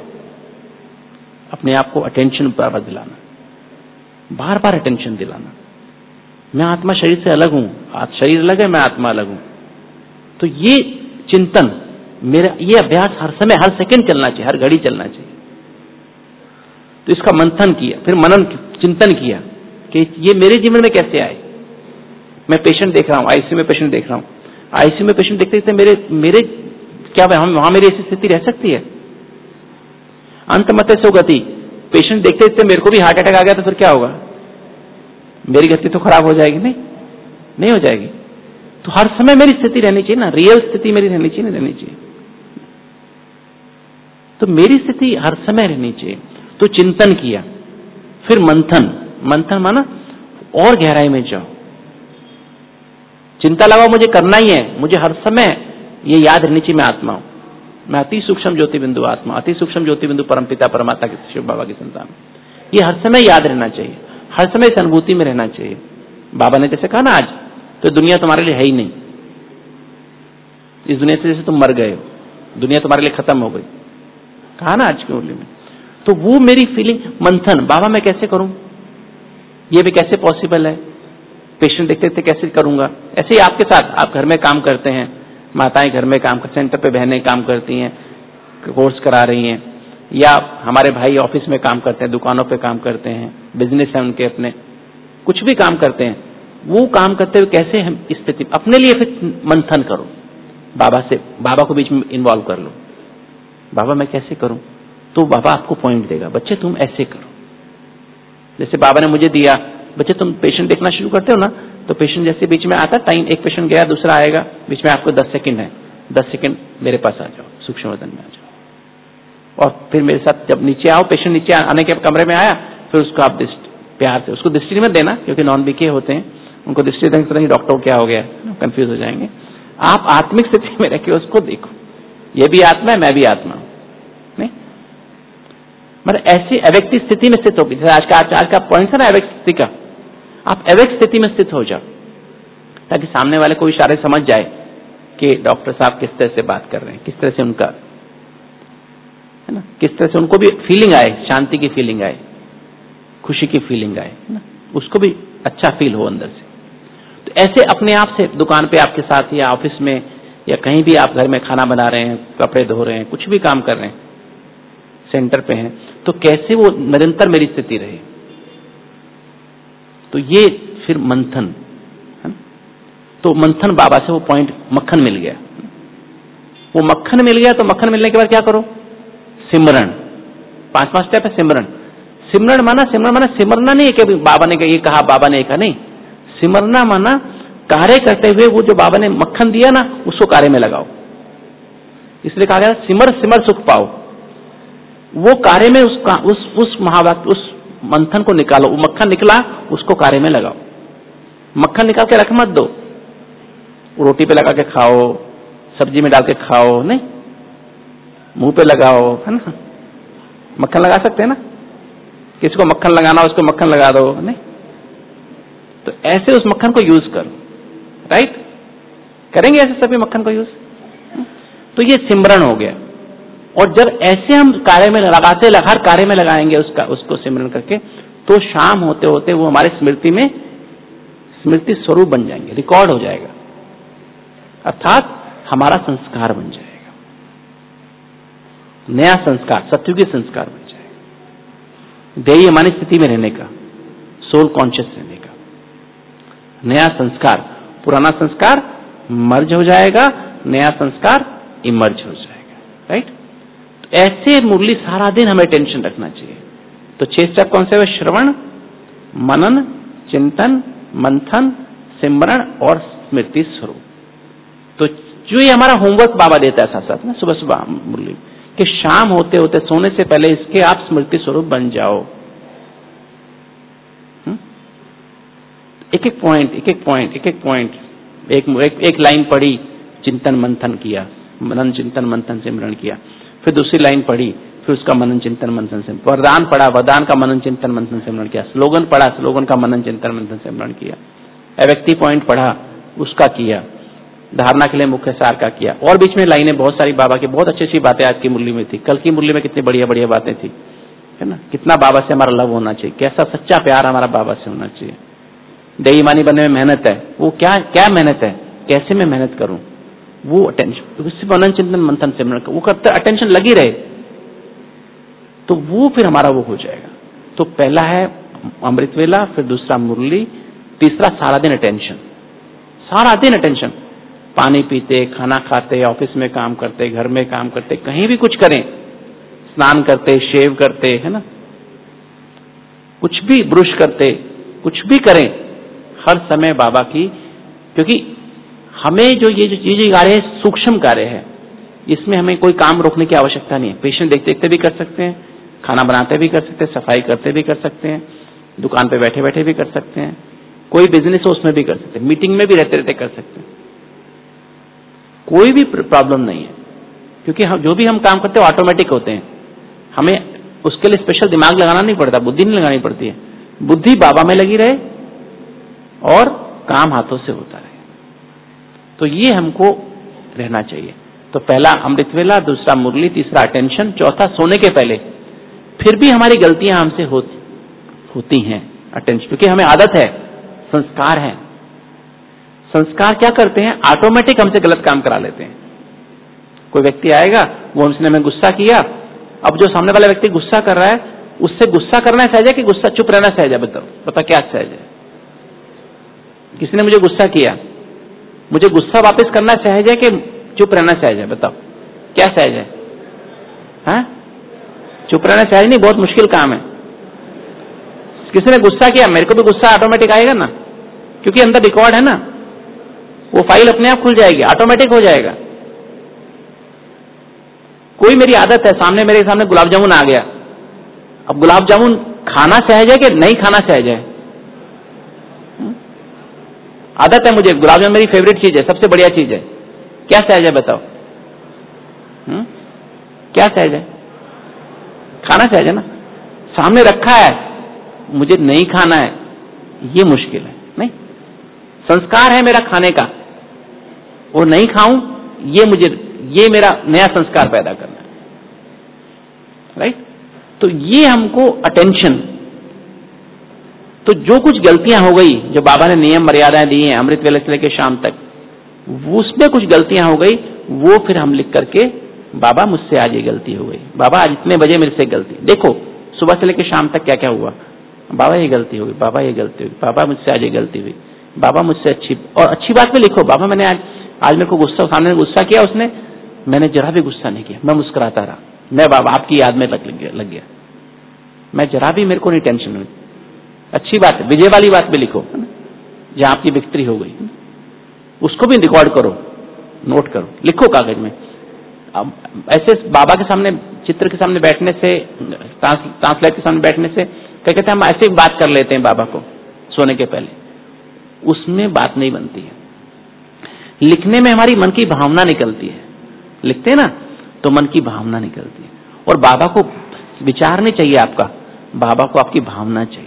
अपने आप को अटेंशन बार बार दिलाना, बार बार अटेंशन दिलाना। मैं आत्मा शरीर से अलग हूं, शरीर अलग है, मैं आत्मा अलग हूं। तो ये चिंतन मेरा, ये अभ्यास हर समय हर सेकंड चलना चाहिए, हर घड़ी चलना चाहिए। तो इसका मंथन किया, फिर मनन चिंतन किया कि ये मेरे जीवन में कैसे आए। मैं पेशेंट देख रहा हूं, आईसीयू में पेशेंट देख रहा हूं, आईसीयू में पेशेंट देखते देखते मेरे मेरे क्या वहां मेरी ऐसी स्थिति रह सकती है? अंत मत सो गति, पेशेंट देखते देखते मेरे को भी हार्ट अटैक आ गया तो फिर क्या होगा? मेरी गति तो खराब हो जाएगी। नहीं नहीं हो जाएगी। तो हर समय मेरी स्थिति रहनी चाहिए ना, रियल स्थिति मेरी रहनी चाहिए ना, रहनी चाहिए। तो मेरी स्थिति हर समय रहनी चाहिए। तो चिंतन किया, फिर मंथन। मंथन माना और गहराई में जाओ, चिंता लगाओ मुझे करना ही है, मुझे हर समय ये याद रहनी चाहिए मैं आत्मा हूं, मैं अति सूक्ष्म ज्योति बिंदु आत्मा, अति सूक्ष्म ज्योति बिंदु परमपिता परमात्मा के शिव बाबा की संतान। ये हर समय याद रहना चाहिए, हर समय इस अनुभूति में रहना चाहिए। बाबा ने जैसे कहा ना, आज तो दुनिया तुम्हारे लिए है ही नहीं, इस दुनिया से जैसे तुम मर गए हो, दुनिया तुम्हारे लिए खत्म हो गई, कहा ना आज की मुरली में। तो वो मेरी फीलिंग, मंथन, बाबा मैं कैसे करूं, ये भी कैसे पॉसिबल है, पेशेंट देखते देखते कैसे करूंगा। ऐसे ही आपके साथ, आप घर में काम करते हैं, माताएं घर में काम कर, सेंटर पे बहनें काम करती हैं, कोर्स करा रही हैं, या हमारे भाई ऑफिस में काम करते हैं, दुकानों पे काम करते हैं, बिजनेस है उनके अपने, कुछ भी काम करते हैं। वो काम करते हुए कैसे हम स्थिति अपने लिए फिर मंथन करो, बाबा से, बाबा को बीच में इन्वॉल्व कर लो, बाबा मैं कैसे करूं, तो बाबा आपको पॉइंट देगा, बच्चे तुम ऐसे करो। जैसे बाबा ने मुझे दिया, बच्चे तुम पेशेंट देखना शुरू करते हो ना, तो पेशेंट जैसे बीच में आता टाइम, एक पेशेंट गया दूसरा आएगा, बीच में आपको दस सेकंड है, दस सेकंड मेरे पास आ जाओ, सूक्ष्म वदन में आ जाओ, और फिर मेरे साथ जब नीचे आओ, पेशेंट नीचे आने के कमरे में आया, फिर उसको आप प्यार से, उसको दृष्टि मत देना क्योंकि नॉन बीके होते हैं, उनको दृष्टि देने से डॉक्टर को क्या हो गया, कंफ्यूज हो जाएंगे। आप आत्मिक स्थिति में रह के उसको देखो, ये भी आत्मा है, मैं भी आत्मा हूं, नहीं मतलब ऐसी अव्यक्त स्थिति में स्थित होगी। आज का आज का पॉइंट है ना अव्यक्त स्थिति का, आप अव्यक्त स्थिति में स्थित हो जाओ, ताकि सामने वाले को इशारे समझ जाए कि डॉक्टर साहब किस तरह से बात कर रहे हैं, किस तरह से उनका है ना, किस तरह से उनको भी फीलिंग आए, शांति की फीलिंग आए, खुशी की फीलिंग आए, है ना, उसको भी अच्छा फील हो अंदर से। तो ऐसे अपने आप से दुकान पे आपके साथ, या ऑफिस में, या कहीं भी आप घर में खाना बना रहे हैं, कपड़े धो रहे हैं, कुछ भी काम कर रहे हैं, सेंटर पे हैं, तो कैसे वो निरंतर मेरी स्थिति रहे। तो ये फिर मंथन है ना, तो मंथन बाबा से वो पॉइंट मक्खन मिल गया, वो मक्खन मिल गया। तो मक्खन मिलने के बाद क्या करो, सिमरन, पांचवा स्टेप है सिमरन। सिमरन माना, सिमरन माना सिमरना नहीं है कि बाबा ने ये कहा, बाबा ने कहा, नहीं, सिमरना माना कार्य करते हुए वो जो बाबा ने मक्खन दिया ना, उसको कार्य में लगाओ। इसलिए कहा गया सिमर सिमर सुख पाओ, वो कार्य में उसका उस उस महावाक्य, उस मंथन को निकालो, वो मक्खन निकला उसको कार्य में लगाओ। मक्खन निकाल के रख मत दो, रोटी पे लगा के खाओ, सब्जी में डाल के खाओ, नहीं, मुंह पे लगाओ, है ना, मक्खन लगा सकते हैं ना, किसी को मक्खन लगाना उसको मक्खन लगा दो, नहीं, तो ऐसे उस मक्खन को यूज करो, राइट, करेंगे ऐसे सभी मक्खन को यूज। तो ये सिमरन हो गया। और जब ऐसे हम कार्य में लगाते, हर कार्य में लगाएंगे उसका, उसको सिमरन करके, तो शाम होते होते वो हमारे स्मृति में, स्मृति स्वरूप बन जाएंगे, रिकॉर्ड हो जाएगा, अर्थात हमारा संस्कार बन जाएगा, नया संस्कार, सत्युगी संस्कार बन जाएगा, देही मानी स्थिति में रहने का, सोल कॉन्शियस रहने का नया संस्कार। पुराना संस्कार मर्ज हो जाएगा, नया संस्कार इमर्ज हो जाएगा, राइट। तो ऐसे मुरली सारा दिन हमें टेंशन रखना चाहिए। तो छह स्टेप कौन से हुए, श्रवण, मनन, चिंतन, मंथन, सिमरण और स्मृति स्वरूप। तो जो ये हमारा होमवर्क बाबा देता है साथ साथ ना, सुबह सुबह मुरली कि शाम होते होते सोने से पहले इसके आप स्मृति स्वरूप बन जाओ। एक एक पॉइंट, एक एक पॉइंट, एक एक पॉइंट, एक एक, एक लाइन पढ़ी, चिंतन मंथन किया, मनन चिंतन मंथन सिमरण किया, फिर दूसरी लाइन पढ़ी, फिर उसका मनन चिंतन मंथन सिमरण, वरदान पढ़ा, वरदान का मनन चिंतन मंथन सिमरण किया, स्लोगन पढ़ा, स्लोगन का मनन चिंतन मंथन सिमरण किया, अव्यक्ति पॉइंट पढ़ा, उसका किया, धारणा के लिए मुख्य सार का किया, और बीच में लाइनें बहुत सारी बाबा की बहुत अच्छी अच्छी बातें आज की मुरली में थी, कल की मुरली में कितनी बढ़िया बढ़िया बातें थी, है ना। कितना बाबा से हमारा लव होना चाहिए, कैसा सच्चा प्यार हमारा बाबा से होना चाहिए। देईमानी बनने में मेहनत है, वो क्या क्या मेहनत है, कैसे मैं मेहनत करूं, वो अटेंशन, उससे मनन चिंतन मंथन सिमरण वो करते अटेंशन लगी रहे, तो वो फिर हमारा वो हो जाएगा। तो पहला है अमृत वेला, फिर दूसरा मुरली, तीसरा सारा दिन अटेंशन, सारा दिन अटेंशन, पानी पीते, खाना खाते, ऑफिस में काम करते, घर में काम करते, कहीं भी कुछ करें, स्नान करते, शेव करते, है ना, कुछ भी ब्रुश करते, कुछ भी करें, हर समय बाबा की, क्योंकि हमें जो ये जो चीजें कार्य है सूक्ष्म कार्य है, इसमें हमें कोई काम रोकने की आवश्यकता नहीं है। पेशेंट देखते देखते भी कर सकते हैं, खाना बनाते भी कर सकते हैं, सफाई करते भी कर सकते हैं, दुकान पे बैठे बैठे भी कर सकते हैं, कोई बिजनेस हो उसमें भी कर सकते हैं, मीटिंग में भी रहते रहते कर सकते हैं, कोई भी प्रॉब्लम नहीं है। क्योंकि हम जो भी हम काम करते हैं ऑटोमेटिक होते हैं, हमें उसके लिए स्पेशल दिमाग लगाना नहीं पड़ता, बुद्धि नहीं लगानी पड़ती है। बुद्धि बाबा में लगी रहे और काम हाथों से होता रहे, तो ये हमको रहना चाहिए। तो पहला अमृत वेला, दूसरा मुरली, तीसरा अटेंशन, चौथा सोने के पहले। फिर भी हमारी गलतियां हमसे हो, होती हैं अटेंशन, क्योंकि हमें आदत है, संस्कार है। संस्कार क्या करते हैं, ऑटोमेटिक हमसे गलत काम करा लेते हैं। कोई व्यक्ति आएगा, वो हमसे हमें गुस्सा किया, अब जो सामने वाला व्यक्ति गुस्सा कर रहा है, उससे गुस्सा करना सहज है कि गुस्सा चुप रहना सहज है? बताओ, पता क्या सहज है? किसी ने मुझे गुस्सा किया, मुझे गुस्सा वापस करना सहज है कि चुप रहना सहज है? बताओ क्या सहज है? हाँ, चुप रहना सहज नहीं, बहुत मुश्किल काम है। किसी ने गुस्सा किया, मेरे को भी गुस्सा ऑटोमेटिक आएगा ना, क्योंकि अंदर रिकॉर्ड है ना, वो फाइल अपने आप खुल जाएगी, ऑटोमेटिक हो जाएगा। कोई मेरी आदत है, सामने मेरे सामने गुलाब जामुन आ गया, अब गुलाब जामुन खाना सहज है कि नहीं खाना सहज है? आदत है मुझे, गुलाब जामुन मेरी फेवरेट चीज है, सबसे बढ़िया चीज है, क्या सहज है बताओ? हुँ? क्या सहज है? खाना सहज है ना। सामने रखा है, मुझे नहीं खाना है, ये मुश्किल है। नहीं, संस्कार है मेरा खाने का, वो नहीं खाऊं, ये मुझे, ये मेरा नया संस्कार पैदा करना है, राइट। तो ये हमको अटेंशन। तो जो कुछ गलतियां हो गई, जो बाबा ने नियम मर्यादाएं दी हैं अमृत वेले से लेकर शाम तक, उसमें कुछ गलतियां हो गई, वो फिर हम लिख करके, बाबा मुझसे आज ये गलती हो गई, बाबा आज इतने बजे मेरे से गलती, देखो सुबह से लेकर शाम तक क्या क्या हुआ, बाबा ये गलती हो गई, बाबा ये गलती हुई, बाबा मुझसे आज ये गलती हुई, बाबा मुझसे अच्छी, और अच्छी बात में लिखो, बाबा मैंने आज आज मेरे को गुस्सा, सामने गुस्सा किया उसने, मैंने जरा भी गुस्सा नहीं किया, मैं मुस्कुराता रहा, मैं बाबा आपकी याद में लग गया लग गया मैं जरा भी, मेरे को नहीं टेंशन हुई। अच्छी बात है, विजय वाली बात भी लिखो, जहां आपकी विक्ट्री हो गई, उसको भी रिकॉर्ड करो, नोट करो, लिखो कागज में। अब ऐसे बाबा के सामने, चित्र के सामने बैठने से, ट्रांसलेट के सामने बैठने से, क्या कहते हैं, हम ऐसे बात कर लेते हैं बाबा को सोने के पहले, उसमें बात नहीं बनती है। लिखने में हमारी मन की भावना निकलती है, लिखते हैं ना तो मन की भावना निकलती है, और बाबा को विचार नहीं चाहिए आपका, बाबा को आपकी भावना चाहिए।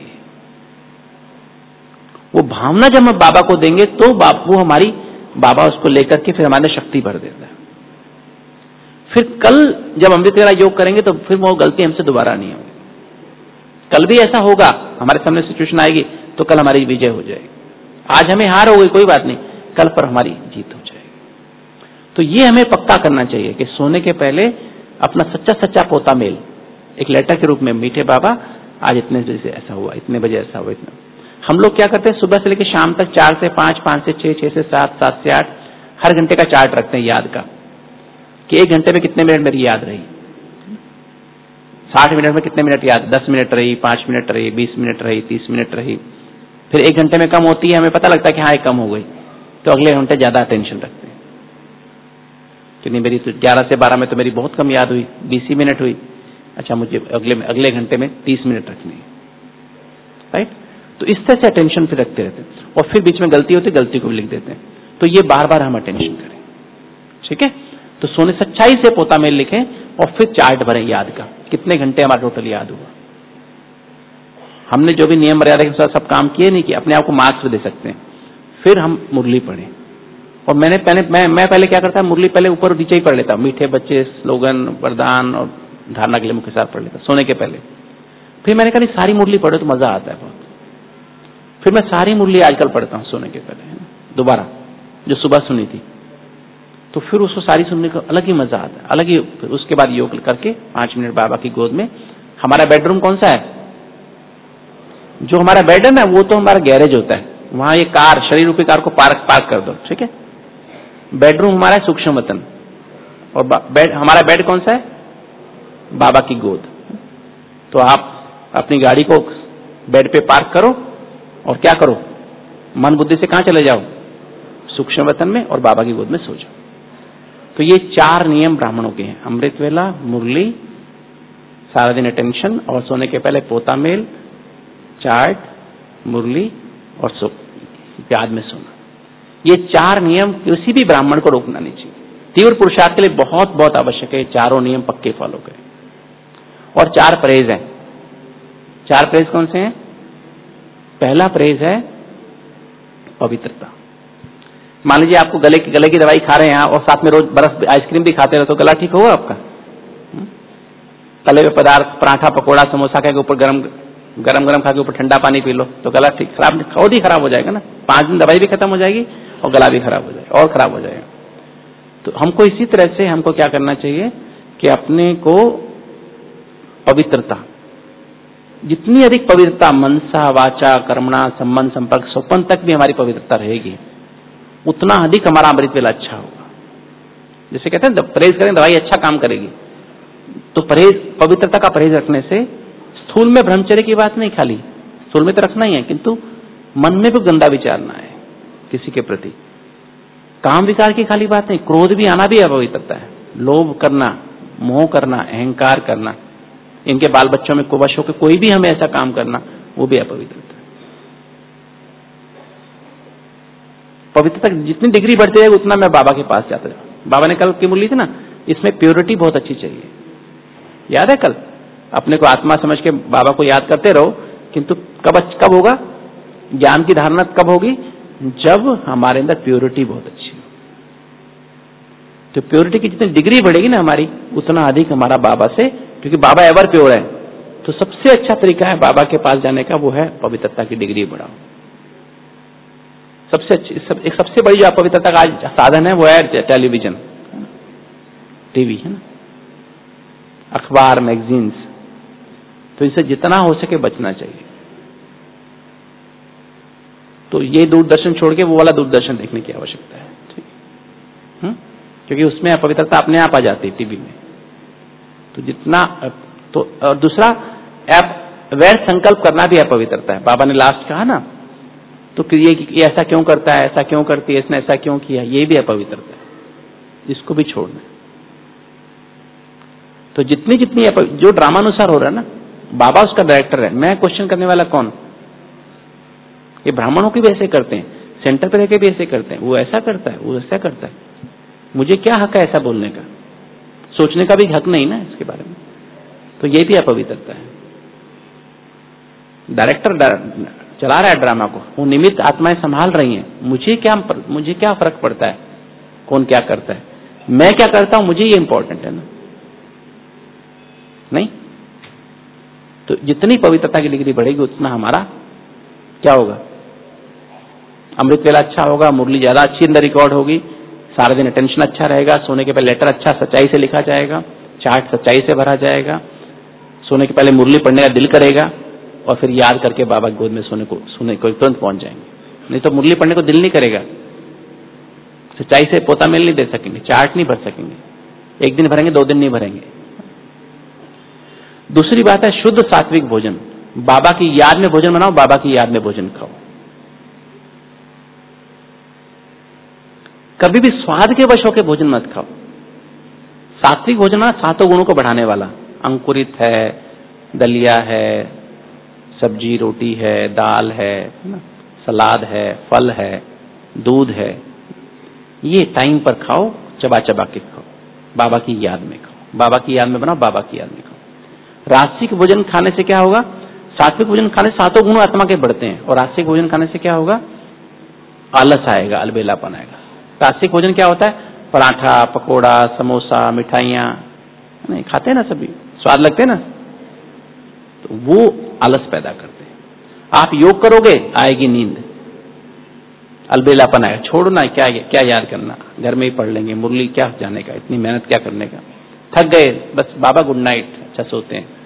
वो भावना जब हम बाबा को देंगे तो वो हमारी, बाबा उसको लेकर के फिर हमारे शक्ति भर देता है। फिर कल जब अमृत वेला योग करेंगे तो फिर वो गलती हमसे दोबारा नहीं होगी। कल भी ऐसा होगा, हमारे सामने सिचुएशन आएगी तो कल हमारी विजय हो जाएगी। आज हमें हार हो गई, कोई बात नहीं, कल पर हमारी जीत हो जाएगी। तो ये हमें पक्का करना चाहिए कि सोने के पहले अपना सच्चा सच्चा पोता मेल एक लेटर के रूप में, मीठे बाबा आज इतने बजे से ऐसा हुआ, इतने बजे ऐसा हुआ, इतना। हम लोग क्या करते हैं, सुबह से लेकर शाम तक चार से पांच, पांच से छह, छह से सात, सात से आठ, हर घंटे का चार्ट रखते हैं याद का, कि एक घंटे में कितने मिनट मेरी याद रही, साठ मिनट में कितने मिनट याद, दस मिनट रही, पांच मिनट रही, बीस मिनट रही, तीस मिनट रही, फिर एक घंटे में कम होती है, हमें पता लगता है कि हाँ ये कम हो गई, तो अगले घंटे ज्यादा अटेंशन रखते हैं कि नहीं, मेरी तो ग्यारह से बारह में तो मेरी बहुत कम याद हुई, बीस ही मिनट हुई, अच्छा मुझे अगले अगले घंटे में तीस मिनट रखनी है, राइट। तो इस तरह से अटेंशन फिर रखते रहते हैं, और फिर बीच में गलती होती है, गलती को भी लिख देते हैं। तो ये बार बार हम अटेंशन करें, ठीक है। तो सोने सच्चाई से पोता मेल लिखें और फिर चार्ट भरें याद का, कितने घंटे हमारा टोटल याद हुआ, हमने जो भी नियम मर्यादा के साथ सब काम किए नहीं किए, अपने आप को मार्क्स भी दे सकते हैं। फिर हम मुरली पढ़ें, और मैंने पहले मैं मैं पहले क्या करता, मुरली पहले ऊपर और नीचे ही पढ़ लेता, मीठे बच्चे, स्लोगन, वरदान और धारणा के लिए मुख्य साथ पढ़ लेता सोने के पहले। फिर मैंने कहा सारी मुरली पढ़ो तो मजा आता है बहुत, फिर मैं सारी मुरली आजकल पढ़ता हूँ सोने के पहले दोबारा, जो सुबह सुनी थी, तो फिर उसको सारी सुनने का अलग ही मजा आता है, अलग ही। फिर उसके बाद योग करके पांच मिनट बाबा की गोद में। हमारा बेडरूम कौन सा है, जो हमारा बेड है ना, वो तो हमारा गैरेज होता है, वहां ये कार, शरीर रूपी कार को पार्क पार्क कर दो, ठीक है। बेडरूम हमारा है सूक्ष्म वतन, और बेड, हमारा बेड कौन सा है, बाबा की गोद। तो आप अपनी गाड़ी को बेड पे पार्क करो और क्या करो, मन बुद्धि से कहां चले जाओ, सूक्ष्म वतन में, और बाबा की गोद में सो जाओ। तो ये चार नियम ब्राह्मणों के हैं, अमृत वेला, मुरली, सारा दिन अटेंशन और सोने के पहले पोता मेल, चाट, मुरली और सो याद में सोना। ये चार नियम किसी भी ब्राह्मण को रोकना नहीं चाहिए। तीव्र पुरुषार्थ के लिए बहुत बहुत आवश्यक है चारों नियम पक्के फॉलो करें। और चार परहेज हैं। चार परहेज कौन से हैं? पहला परहेज है पवित्रता। मान लीजिए आपको गले की गले की दवाई खा रहे हैं और साथ में रोज बर्फ आइसक्रीम भी खाते रहो तो गला ठीक होगा आपका? तले हुए पदार्थ, पराठा, पकोड़ा, समोसा के ऊपर गरम गरम गरम खा के ऊपर ठंडा पानी पी लो तो गला ठीक खराब खुद ही खराब हो जाएगा ना। पांच दिन दवाई भी खत्म हो जाएगी और गला भी खराब हो जाएगा और खराब हो जाएगा। तो हमको इसी तरह से हमको क्या करना चाहिए कि अपने को पवित्रता, जितनी अधिक पवित्रता मनसा, वाचा, कर्मणा, संबंध, संपर्क, स्वपन तक भी हमारी पवित्रता रहेगी, उतना अधिक हमारा अमृत वेला अच्छा होगा। जैसे कहते हैं परहेज करें दवाई अच्छा काम करेगी, तो परहेज, पवित्रता का परहेज रखने से स्थूल में ब्रह्मचर्य की बात नहीं, खाली स्थूल में तो रखना ही है, किंतु मन में भी गंदा विचार ना है किसी के प्रति। काम विकार की खाली बात नहीं, क्रोध भी आना भी अपवित्रता है। लोभ करना, मोह करना, अहंकार करना, इनके बाल बच्चों में कुवश होकर कोई भी हमें ऐसा काम करना, वो भी अपवित्रता है। पवित्रता जितनी डिग्री बढ़ती जाएगी उतना मैं बाबा के पास जाता जाऊँ। बाबा ने कल की मुरली थी ना, इसमें प्योरिटी बहुत अच्छी चाहिए। याद है कल? अपने को आत्मा समझ के बाबा को याद करते रहो, किंतु कब कब होगा ज्ञान की धारणा? कब होगी? जब हमारे अंदर प्योरिटी बहुत अच्छी हो। तो प्योरिटी की जितनी डिग्री बढ़ेगी ना हमारी, उतना अधिक हमारा बाबा से, क्योंकि बाबा एवर प्योर है, तो सबसे अच्छा तरीका है बाबा के पास जाने का, वो है पवित्रता की डिग्री बढ़ाओ। सबसे अच्छी सब, एक सबसे बड़ी जो पवित्रता का आज साधन है वो है टेलीविजन, टीवी है ना, अखबार, मैगजीन्स। तो इसे जितना हो सके बचना चाहिए। तो ये दूरदर्शन छोड़ के वो वाला दूरदर्शन देखने की आवश्यकता है, ठीक है? क्योंकि उसमें अपवित्रता अपने आप आ जाती है टीवी में। तो जितना तो, और दूसरा ऐप वैर संकल्प करना भी अपवित्रता है। बाबा ने लास्ट कहा ना, तो ये, ये ऐसा क्यों करता है, ऐसा क्यों करती है, इसने ऐसा क्यों किया, ये भी अपवित्रता है, इसको भी छोड़ना है। तो जितनी जितनी जो ड्रामानुसार हो रहा है ना, बाबा उसका डायरेक्टर है, मैं क्वेश्चन करने वाला कौन? ये ब्राह्मणों की भी ऐसे करते हैं, सेंटर पे रहकर भी ऐसे करते हैं, वो ऐसा करता है, वो ऐसा करता है, मुझे क्या हक है ऐसा बोलने का? सोचने का भी हक नहीं ना इसके बारे में। तो ये भी अपवित्रता है। डायरेक्टर चला रहा है ड्रामा को, वो निमित्त आत्माएं संभाल रही हैं, मुझे क्या मुझे क्या फर्क पड़ता है कौन क्या करता है? मैं क्या करता हूं, मुझे ये इंपॉर्टेंट है ना, नहीं? तो जितनी पवित्रता की डिग्री बढ़ेगी उतना हमारा क्या होगा? अमृत वेला अच्छा होगा, मुरली ज्यादा अच्छी अंदर रिकॉर्ड होगी, सारा दिन अटेंशन अच्छा रहेगा, सोने के पहले लेटर अच्छा सच्चाई से लिखा जाएगा, चार्ट सच्चाई से भरा जाएगा, सोने के पहले मुरली पढ़ने का दिल करेगा और फिर याद करके बाबा की गोद में सोने को सोने को तुरंत पहुंच जाएंगे। नहीं तो मुरली पढ़ने को दिल नहीं करेगा, सच्चाई से पोता मेल नहीं दे सकेंगे, चार्ट नहीं भर सकेंगे, एक दिन भरेंगे दो दिन नहीं भरेंगे। दूसरी बात है शुद्ध सात्विक भोजन। बाबा की याद में भोजन बनाओ, बाबा की याद में भोजन खाओ। कभी भी स्वाद के वश होकर भोजन मत खाओ। सात्विक भोजन ना सातों गुणों को बढ़ाने वाला, अंकुरित है, दलिया है, सब्जी रोटी है, दाल है, सलाद है, फल है, दूध है, ये टाइम पर खाओ, चबा चबा के खाओ, बाबा की याद में खाओ, बाबा की याद में बनाओ, बाबा की याद में खाओ। राजसिक भोजन खाने से क्या होगा? सात्विक भोजन खाने से सातों गुण आत्मा के बढ़ते हैं, और राजसिक भोजन खाने से क्या होगा? आलस आएगा, अलबेलापन आएगा। राजसिक भोजन क्या होता है? पराठा, पकोड़ा, समोसा, मिठाइयाँ नहीं खाते हैं ना, सभी स्वाद लगते हैं ना, तो वो आलस पैदा करते हैं। आप योग करोगे आएगी नींद, अलबेलापन आएगा, छोड़ना क्या क्या याद करना, घर में ही पढ़ लेंगे, मुरली क्या जाने का, इतनी मेहनत क्या करने का, थक गए बस बाबा गुड नाइट, अच्छा सोते हैं,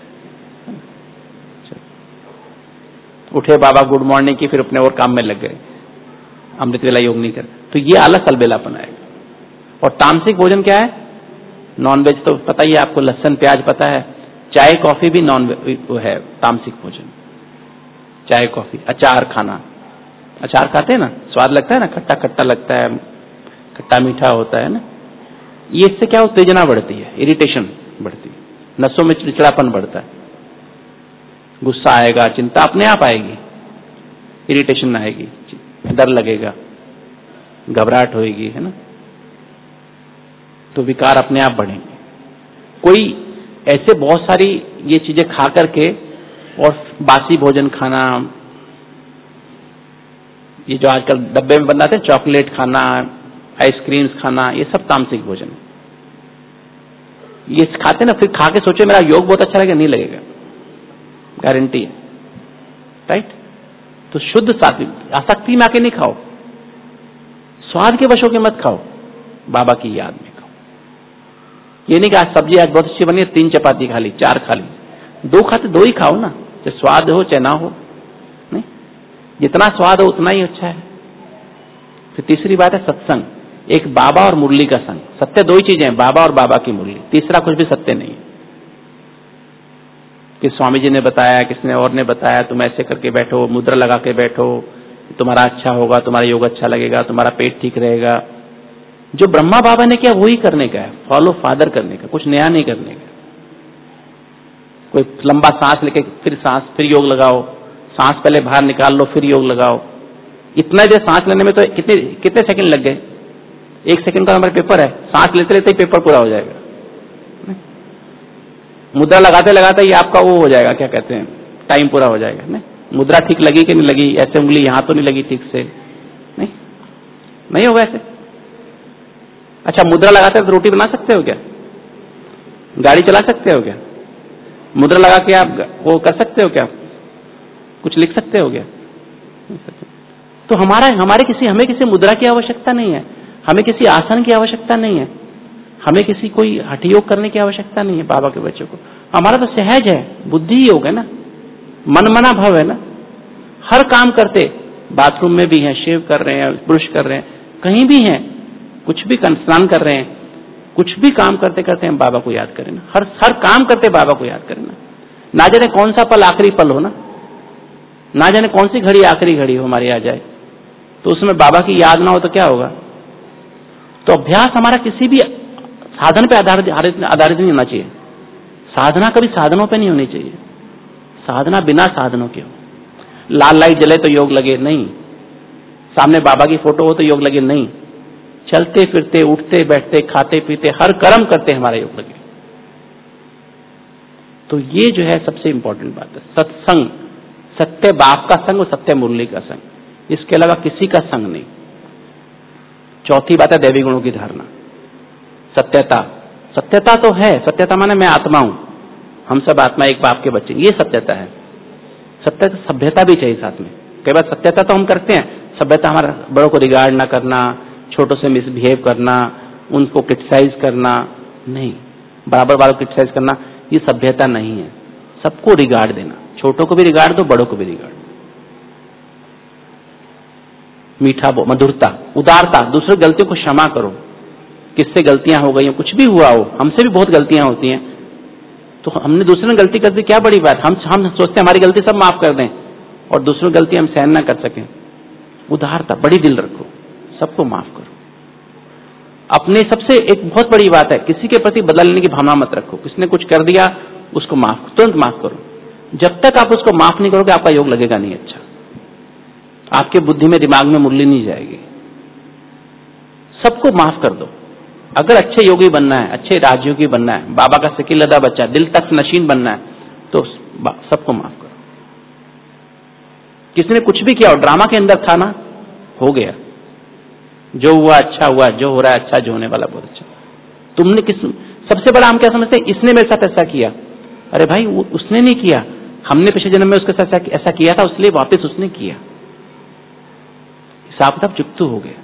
उठे बाबा गुड मॉर्निंग की, फिर अपने और काम में लग गए, अमृत वेला योग नहीं कर। तो ये आलस अलबेलापन आएगा। और तामसिक भोजन क्या है? नॉनवेज तो पता ही है आपको, लहसुन प्याज पता है, चाय कॉफी भी नॉन वो है तामसिक भोजन। चाय कॉफी, अचार खाना, अचार खाते हैं ना, स्वाद लगता है ना, खट्टा खट्टा लगता है, खट्टा मीठा होता है ना, ये इससे क्या उत्तेजना बढ़ती है, इरिटेशन बढ़ती है, नसों में चिड़चिड़ापन बढ़ता है, गुस्सा आएगा, चिंता अपने आप आएगी, इरिटेशन आएगी, डर लगेगा, घबराहट होएगी, है ना, तो विकार अपने आप बढ़ेंगे। कोई ऐसे बहुत सारी ये चीजें खा करके और बासी भोजन खाना, ये जो आजकल डब्बे में बनाते हैं चॉकलेट खाना, आइसक्रीम्स खाना, ये सब तामसिक भोजन है। ये खाते ना, फिर खा के सोचे मेरा योग बहुत अच्छा लगेगा, नहीं लगेगा, गारंटी है, राइट। तो शुद्ध सात्विक, आसक्ति में आके नहीं खाओ, स्वाद के वश होके मत खाओ, बाबा की याद में खाओ। ये नहीं कि आज सब्जी आज बहुत अच्छी बनी है, तीन चपाती खा ली, चार खा ली, दो खाते दो ही खाओ ना, चाहे स्वाद हो चाहे ना हो, नहीं, जितना स्वाद हो उतना ही अच्छा है। फिर तीसरी बात है सत्संग, एक बाबा और मुरली का संग। सत्य दो ही चीजें हैं, बाबा और बाबा की मुरली, तीसरा कुछ भी सत्य नहीं है। कि स्वामी जी ने बताया, किसने और ने बताया, तुम ऐसे करके बैठो, मुद्रा लगा के बैठो, तुम्हारा अच्छा होगा, तुम्हारा योग अच्छा लगेगा, तुम्हारा पेट ठीक रहेगा। जो ब्रह्मा बाबा ने किया वही करने का है, फॉलो फादर करने का, कुछ नया नहीं करने का। कोई लंबा सांस लेके फिर सांस फिर योग लगाओ, सांस पहले बाहर निकाल लो फिर योग लगाओ। इतना देर सांस लेने में तो कितने कितने सेकंड लग गए, एक सेकंड का हमारा पेपर है, सांस लेते लेते ही पेपर पूरा हो जाएगा। मुद्रा लगाते लगाते ही आपका वो हो जाएगा, क्या कहते हैं, टाइम पूरा हो जाएगा। नहीं, मुद्रा ठीक लगी कि नहीं लगी, ऐसे उंगली यहां तो नहीं लगी ठीक से, नहीं नहीं होगा ऐसे। अच्छा, मुद्रा लगाते तो रोटी बना सकते हो क्या, गाड़ी चला सकते हो क्या, मुद्रा लगा के आप वो कर सकते हो क्या, कुछ लिख सकते हो क्या? तो हमारा हमारे किसी हमें किसी मुद्रा की आवश्यकता नहीं है, हमें किसी आसन की आवश्यकता नहीं है, हमें किसी कोई हठ योग करने की आवश्यकता नहीं है। बाबा के बच्चों को हमारा तो सहज है, बुद्धि योग है ना, मन मना भाव है ना। हर काम करते, बाथरूम में भी हैं, शेव कर रहे हैं, ब्रश कर रहे हैं, कहीं भी हैं, कुछ भी स्नान कर रहे हैं, कुछ भी काम करते करते हम बाबा को याद करें ना। हर हर काम करते बाबा को याद करें ना। ना जाने कौन सा पल आखिरी पल हो ना, ना जाने कौन सी घड़ी आखिरी घड़ी हो हमारी आ जाए, तो उसमें बाबा की याद ना हो तो क्या होगा। तो अभ्यास हमारा किसी भी साधन पे आधारित आधारित नहीं होना चाहिए। साधना कभी साधनों पे नहीं होनी चाहिए, साधना बिना साधनों के हो। लाल लाइट जले तो योग लगे, नहीं। सामने बाबा की फोटो हो तो योग लगे, नहीं। चलते फिरते, उठते बैठते, खाते पीते, हर कर्म करते हमारा योग लगे। तो ये जो है सबसे इंपॉर्टेंट बात है, सत्संग, सत्य बाप का संग और सत्य मुरली का संग, इसके अलावा किसी का संग नहीं। चौथी बात है दैवी गुणों की धारणा, सत्यता। सत्यता तो है, सत्यता माने मैं आत्मा हूं, हम सब आत्मा एक बाप के बच्चे, ये सत्यता है। सत्यता, सभ्यता भी चाहिए साथ में। कई बार सत्यता तो हम करते हैं, सभ्यता हमारा बड़ों को रिगार्ड ना करना, छोटों से मिसबिहेव करना, उनको क्रिटिसाइज करना, नहीं, बराबर वालों को क्रिटिसाइज करना, ये सभ्यता नहीं है। सबको रिगार्ड देना, छोटों को भी रिगार्ड दो, बड़ों को भी रिगार्ड दो। मीठा बो, मधुरता, उदारता, दूसरे गलतियों को क्षमा करो। किससे गलतियां हो गई हो, कुछ भी हुआ हो, हमसे भी बहुत गलतियां होती हैं, तो हमने दूसरे ने गलती कर दी, क्या बड़ी बात। हम हम सोचते हैं हमारी गलती सब माफ कर दें, और दूसरों की गलती हम सहन ना कर सकें। उदारता, बड़ी दिल रखो, सबको माफ करो। अपने सबसे एक बहुत बड़ी बात है, किसी के प्रति बदला लेने की भावना मत रखो। किसने कुछ कर दिया उसको माफ, तुरंत माफ करो। जब तक आप उसको माफ नहीं करोगे आपका योग लगेगा नहीं अच्छा, आपके बुद्धि में दिमाग में मुरली नहीं जाएगी। सबको माफ कर दो। अगर अच्छे योगी बनना है, अच्छे राजयोगी बनना है, बाबा का शकील लदा बच्चा, दिल तक नशीन बनना है, तो सबको माफ करो। किसी ने कुछ भी किया और ड्रामा के अंदर था ना, हो गया, जो हुआ अच्छा हुआ, जो हो रहा है अच्छा, जो होने वाला बहुत अच्छा। तुमने किस सबसे बड़ा हम क्या समझते हैं, इसने मेरे साथ ऐसा किया। अरे भाई, वो उसने नहीं किया, हमने पिछले जन्म में उसके साथ ऐसा किया था, इसलिए वापस उसने किया। हिसाब किताब चुकतू हो गया।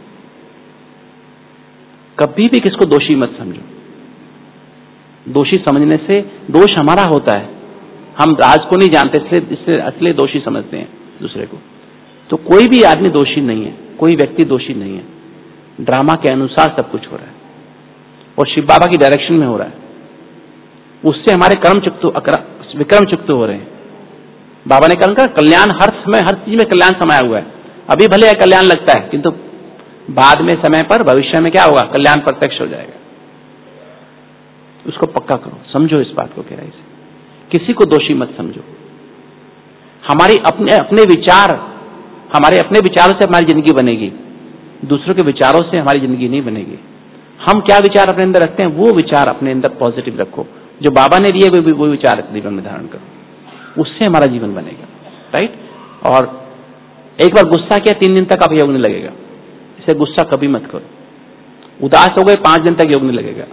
कभी भी किसको दोषी मत समझो। दोषी समझने से दोष हमारा होता है, हम राज को नहीं जानते, इसलिए इसलिए असली दोषी समझते हैं दूसरे को। तो कोई भी आदमी दोषी नहीं है, कोई व्यक्ति दोषी नहीं है। ड्रामा के अनुसार सब कुछ हो रहा है और शिव बाबा की डायरेक्शन में हो रहा है। उससे हमारे कर्म चुक्त विक्रम चुक्त हो रहे हैं। बाबा ने कहा कल्याण हर समय, हर चीज में कल्याण समाया हुआ है। अभी भले कल्याण लगता है, किंतु बाद में समय पर भविष्य में क्या होगा, कल्याण प्रत्यक्ष हो जाएगा। उसको पक्का करो, समझो इस बात को गहराई से, किसी को दोषी मत समझो। हमारी अपने अपने विचार, हमारे अपने विचारों से हमारी जिंदगी बनेगी, दूसरों के विचारों से हमारी जिंदगी नहीं बनेगी। हम क्या विचार अपने अंदर रखते हैं, वो विचार अपने अंदर पॉजिटिव रखो, जो बाबा ने दिए वो वो विचार जीवन में धारण करो, उससे हमारा जीवन बनेगा, राइट। और एक बार गुस्सा किया, तीन दिन तक आप योग नहीं लगेगा, इसे गुस्सा कभी मत करो। उदास हो गए, पांच दिन तक योग नहीं लगेगा,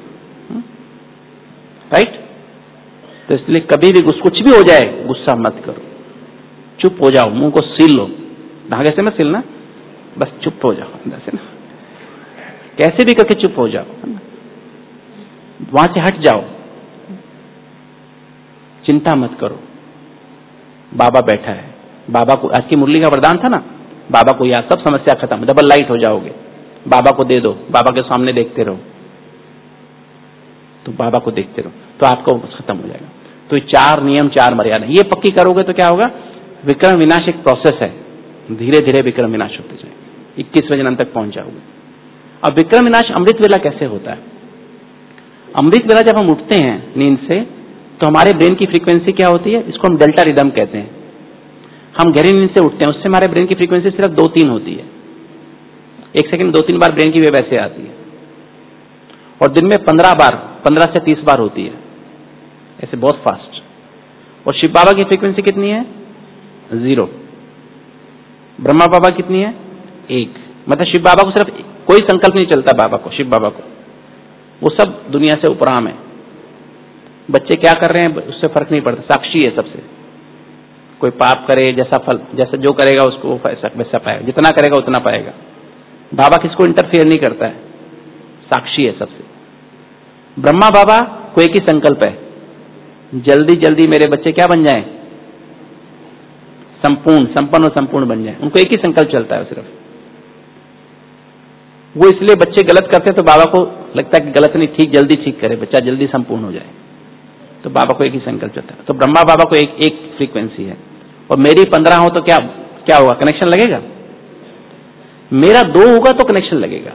राइट। तो इसलिए कभी भी कुछ भी हो जाए गुस्सा मत करो, चुप हो जाओ, मुंह को सील लो, धागे से मत सीलना, बस चुप हो जाओ अंदर से ना, कैसे भी करके चुप हो जाओ, वहां से हट जाओ, चिंता मत करो, बाबा बैठा है। बाबा को आज की मुरली का वरदान था ना, बाबा को याद, सब समस्या खत्म, डबल लाइट हो जाओगे, बाबा को दे दो, बाबा के सामने देखते रहो, तो बाबा को देखते रहो तो आपको खत्म हो जाएगा। तो ये चार नियम, चार मर्यादा, ये पक्की करोगे तो क्या होगा, विक्रम विनाश एक प्रोसेस है, धीरे धीरे विक्रम विनाश होते जाए, इक्कीसवें जन्म तक पहुंच जाओगे। अब विक्रम विनाश अमृत वेला कैसे होता है? अमृत वेला जब हम उठते हैं नींद से तो हमारे ब्रेन की फ्रीक्वेंसी क्या होती है, इसको हम डेल्टा रिदम कहते हैं। हम गहरी नींद से उठते हैं, उससे हमारे ब्रेन की फ्रीक्वेंसी सिर्फ दो तीन होती है, एक सेकंड दो तीन बार ब्रेन की वेव ऐसे आती है, और दिन में पंद्रह बार, पंद्रह से तीस बार होती है, ऐसे बहुत फास्ट। और शिव बाबा की फ्रीक्वेंसी कितनी है? जीरो। ब्रह्मा बाबा कितनी है? एक। मतलब शिव बाबा को सिर्फ कोई संकल्प नहीं चलता, बाबा को, शिव बाबा को, वो सब दुनिया से उपराम है। बच्चे क्या कर रहे हैं उससे फर्क नहीं पड़ता, साक्षी है सबसे। कोई पाप करे, जैसा फल, जैसा जो करेगा उसको वैसा पाएगा, जितना करेगा उतना पाएगा। बाबा किसको इंटरफेयर नहीं करता है, साक्षी है सबसे। ब्रह्मा बाबा को एक ही संकल्प है, जल्दी जल्दी मेरे बच्चे क्या बन जाएं, संपूर्ण, संपन्न और संपूर्ण बन जाएं। उनको एक ही संकल्प चलता है सिर्फ। वो इसलिए बच्चे गलत करते हैं तो बाबा को लगता है कि गलत नहीं, ठीक, जल्दी ठीक करे बच्चा, जल्दी संपूर्ण हो जाए, तो बाबा को एक ही संकल्प चलता है। तो ब्रह्मा बाबा को एक एक फ्रीक्वेंसी है, और मेरी पंद्रह हो तो क्या क्या होगा, कनेक्शन लगेगा। मेरा दो होगा तो कनेक्शन लगेगा।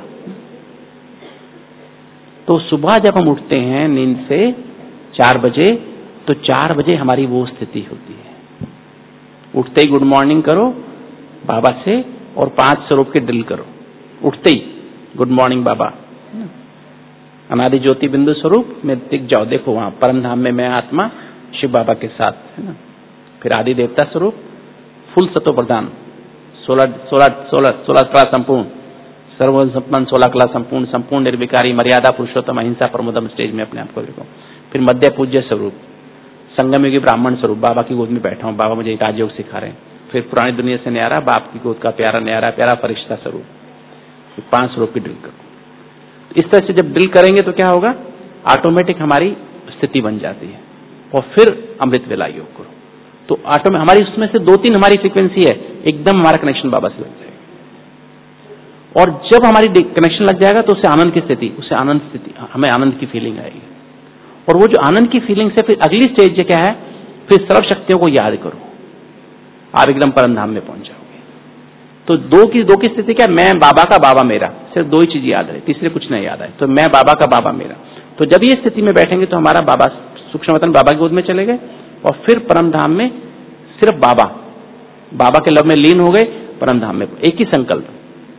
तो सुबह जब हम उठते हैं नींद से चार बजे, तो चार बजे हमारी वो स्थिति होती है, उठते ही गुड मॉर्निंग करो बाबा से और पांच स्वरूप के ड्रिल करो, उठते ही गुड मॉर्निंग बाबा, अनादि ज्योति बिंदु स्वरूप में दिख जाओ, देखो वहां परम धाम में मैं आत्मा शिव बाबा के साथ, है ना। फिर आदि देवता स्वरूप, फुल सतो प्रधान, सोलह सोलह सोलह सोलह कला संपूर्ण, सर्व संपन्न, सोलह कला संपूर्ण, संपूर्ण निर्विकारी, मर्यादा पुरुषोत्तम, अहिंसा प्रमोदम स्टेज में अपने आप को देखो। फिर मध्य पूज्य स्वरूप, संगम युगी ब्राह्मण स्वरूप, बाबा की गोद में बैठा हूं, बाबा मुझे राजयोग सिखा रहे हैं। फिर पुरानी दुनिया से न्यारा, बाप की गोद का प्यारा न्यारा प्यारा फरिश्ता स्वरूप, पांच स्वरूप की ड्रिल करो। इस तरह से जब ड्रिल करेंगे तो क्या होगा, ऑटोमेटिक हमारी स्थिति बन जाती है। और फिर अमृत वेला योग करो तो ऑटोमेटिक हमारी उसमें से दो तीन हमारी फ्रीक्वेंसी है, एकदम हमारा कनेक्शन बाबा से लग जाएगा। और जब हमारी कनेक्शन लग जाएगा तो उससे आनंद की स्थिति, उससे आनंद स्थिति, हमें आनंद की फीलिंग आएगी। और वो जो आनंद की फीलिंग से फिर अगली स्टेज क्या है, फिर सर्व शक्तियों को याद करो, आप एकदम परम धाम में पहुंच जाओगे। तो दो की दो की स्थिति क्या, मैं बाबा का, बाबा मेरा, सिर्फ दो ही चीज याद है, तीसरे कुछ नहीं याद है। तो मैं बाबा का, बाबा मेरा। तो जब ये स्थिति में बैठेंगे तो हमारा बाबा सूक्ष्म वतन बाबा की गोद में चले गए, और फिर परम धाम में सिर्फ बाबा, बाबा के लव में लीन हो गए, परम धाम में एक ही संकल्प।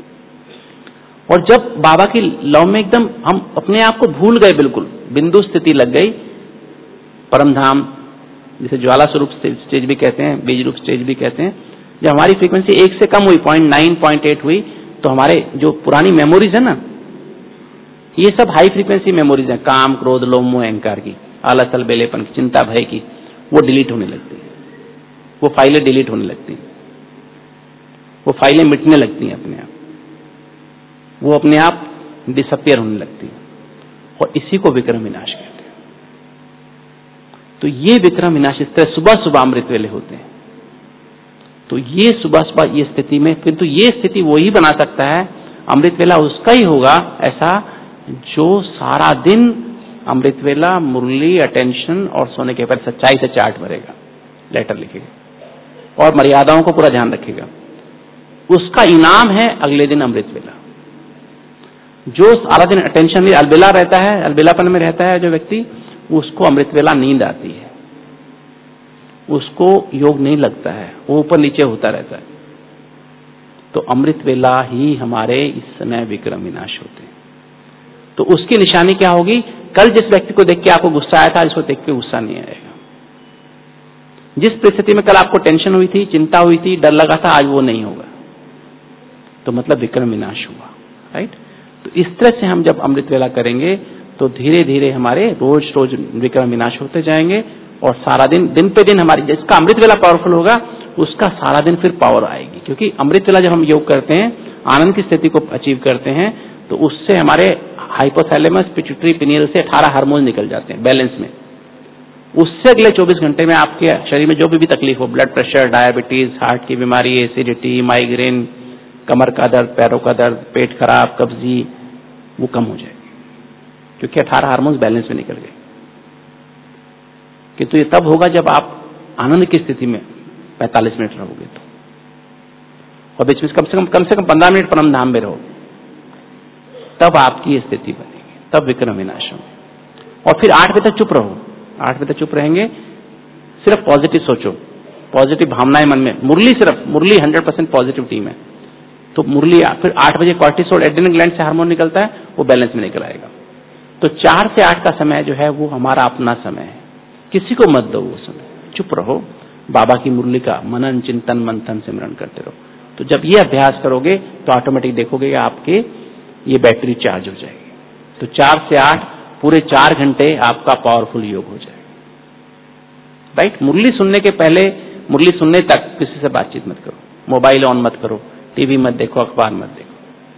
और जब बाबा की लव में एकदम हम अपने आप को भूल गए, बिल्कुल बिंदु स्थिति लग गई, परम धाम जिसे ज्वाला स्वरूप स्टेज भी कहते हैं, बीज रूप स्टेज भी कहते हैं, जब हमारी फ्रीक्वेंसी एक से कम हुई, पॉइंट नाइन पॉइंट एट हुई, तो हमारे जो पुरानी मेमोरीज है ना, ये सब हाई फ्रीक्वेंसी मेमोरीज हैं, काम, क्रोध, लोभ, मोह, अहंकार की, आलस, अलबेलेपन की, चिंता, भय की, वो डिलीट होने लगती है, वो फाइलें डिलीट होने लगती हैं, वो फाइलें मिटने लगती हैं अपने आप, वो अपने आप डिसअपियर होने लगती है। और इसी को विक्रम विनाश कहते हैं। तो ये विक्रम विनाश इस तरह सुबह सुबह अमृत वेले होते हैं। तो ये सुबह सुबह ये स्थिति में, किंतु ये स्थिति वो ही बना सकता है, अमृत वेला उसका ही होगा ऐसा जो सारा दिन अमृत वेला, मुरली, अटेंशन और सोने के पर सच्चाई से चार्ट भरेगा, लेटर लिखेगा और मर्यादाओं को पूरा ध्यान रखेगा। उसका इनाम है अगले दिन अमृत वेला। जो सारा दिन अटेंशन में अलबेला रहता है, अलबेलापन में रहता है जो व्यक्ति, उसको अमृत वेला नींद आती है, उसको योग नहीं लगता है, वो ऊपर नीचे होता रहता है। तो अमृत वेला ही हमारे इस समय विक्रम विनाश होते हैं। तो उसकी निशानी क्या होगी? कल जिस व्यक्ति को देख के आपको गुस्सा आया था, इसको देख के गुस्सा नहीं आएगा। जिस परिस्थिति में कल आपको टेंशन हुई थी, चिंता हुई थी, डर लगा था, आज वो नहीं होगा। तो मतलब विक्रम विनाश हुआ, राइट। तो इस तरह से हम जब अमृत वेला करेंगे तो धीरे धीरे हमारे रोज रोज विक्रम विनाश होते जाएंगे और सारा दिन दिन पे दिन हमारी, जिसका अमृत वेला पावरफुल होगा उसका सारा दिन फिर पावर आएगी। क्योंकि अमृत वेला जब हम योग करते हैं, आनंद की स्थिति को अचीव करते हैं, तो उससे हमारे हाइपोथैलेमस, पिट्यूटरी, पिनियल से अठारह हार्मोन निकल जाते हैं बैलेंस में। उससे अगले चौबीस घंटे में आपके शरीर में जो भी, भी तकलीफ हो, ब्लड प्रेशर, डायबिटीज, हार्ट की बीमारी, एसिडिटी, माइग्रेन, कमर का दर्द, पैरों का दर्द, पेट खराब, कब्जी, वो कम हो जाएगी क्योंकि अठारह हार्मोन्स बैलेंस में निकल गए। किंतु ये तब होगा जब आप आनंद की स्थिति में पैंतालीस मिनट रहोगे तो, और बीच में कम से कम कम से कम पंद्रह मिनट परम धाम में रहो, तब आपकी ये स्थिति बनेगी, तब विक्रम विनाश होगा। और फिर आठ बजे तक चुप रहो। आठ बजे तक चुप रहेंगे, सिर्फ पॉजिटिव सोचो, पॉजिटिव भावनाएं मन में, मुरली, सिर्फ Murli hundred percent positive team है। तो मुरली, फिर आठ बजे कॉर्टिसोल, एड्रेनल ग्लैंड से हार्मोन निकलता है, वो बैलेंस में निकल आएगा। तो चार से आठ का समय जो है वो हमारा अपना समय है, किसी को मत दो वो समय, चुप रहो, बाबा की मुरली का मनन, चिंतन, मंथन, सिमरन करते रहो। तो जब ये अभ्यास करोगे तो ऑटोमेटिक देखोगे कि आपके ये बैटरी चार्ज हो जाएगी। तो चार से आठ पूरे चार घंटे आपका पावरफुल योग हो जाएगा, राइट। मुरली सुनने के पहले, मुरली सुनने तक किसी से बातचीत मत करो, मोबाइल ऑन मत करो, टीवी मत देखो, अखबार मत देखो।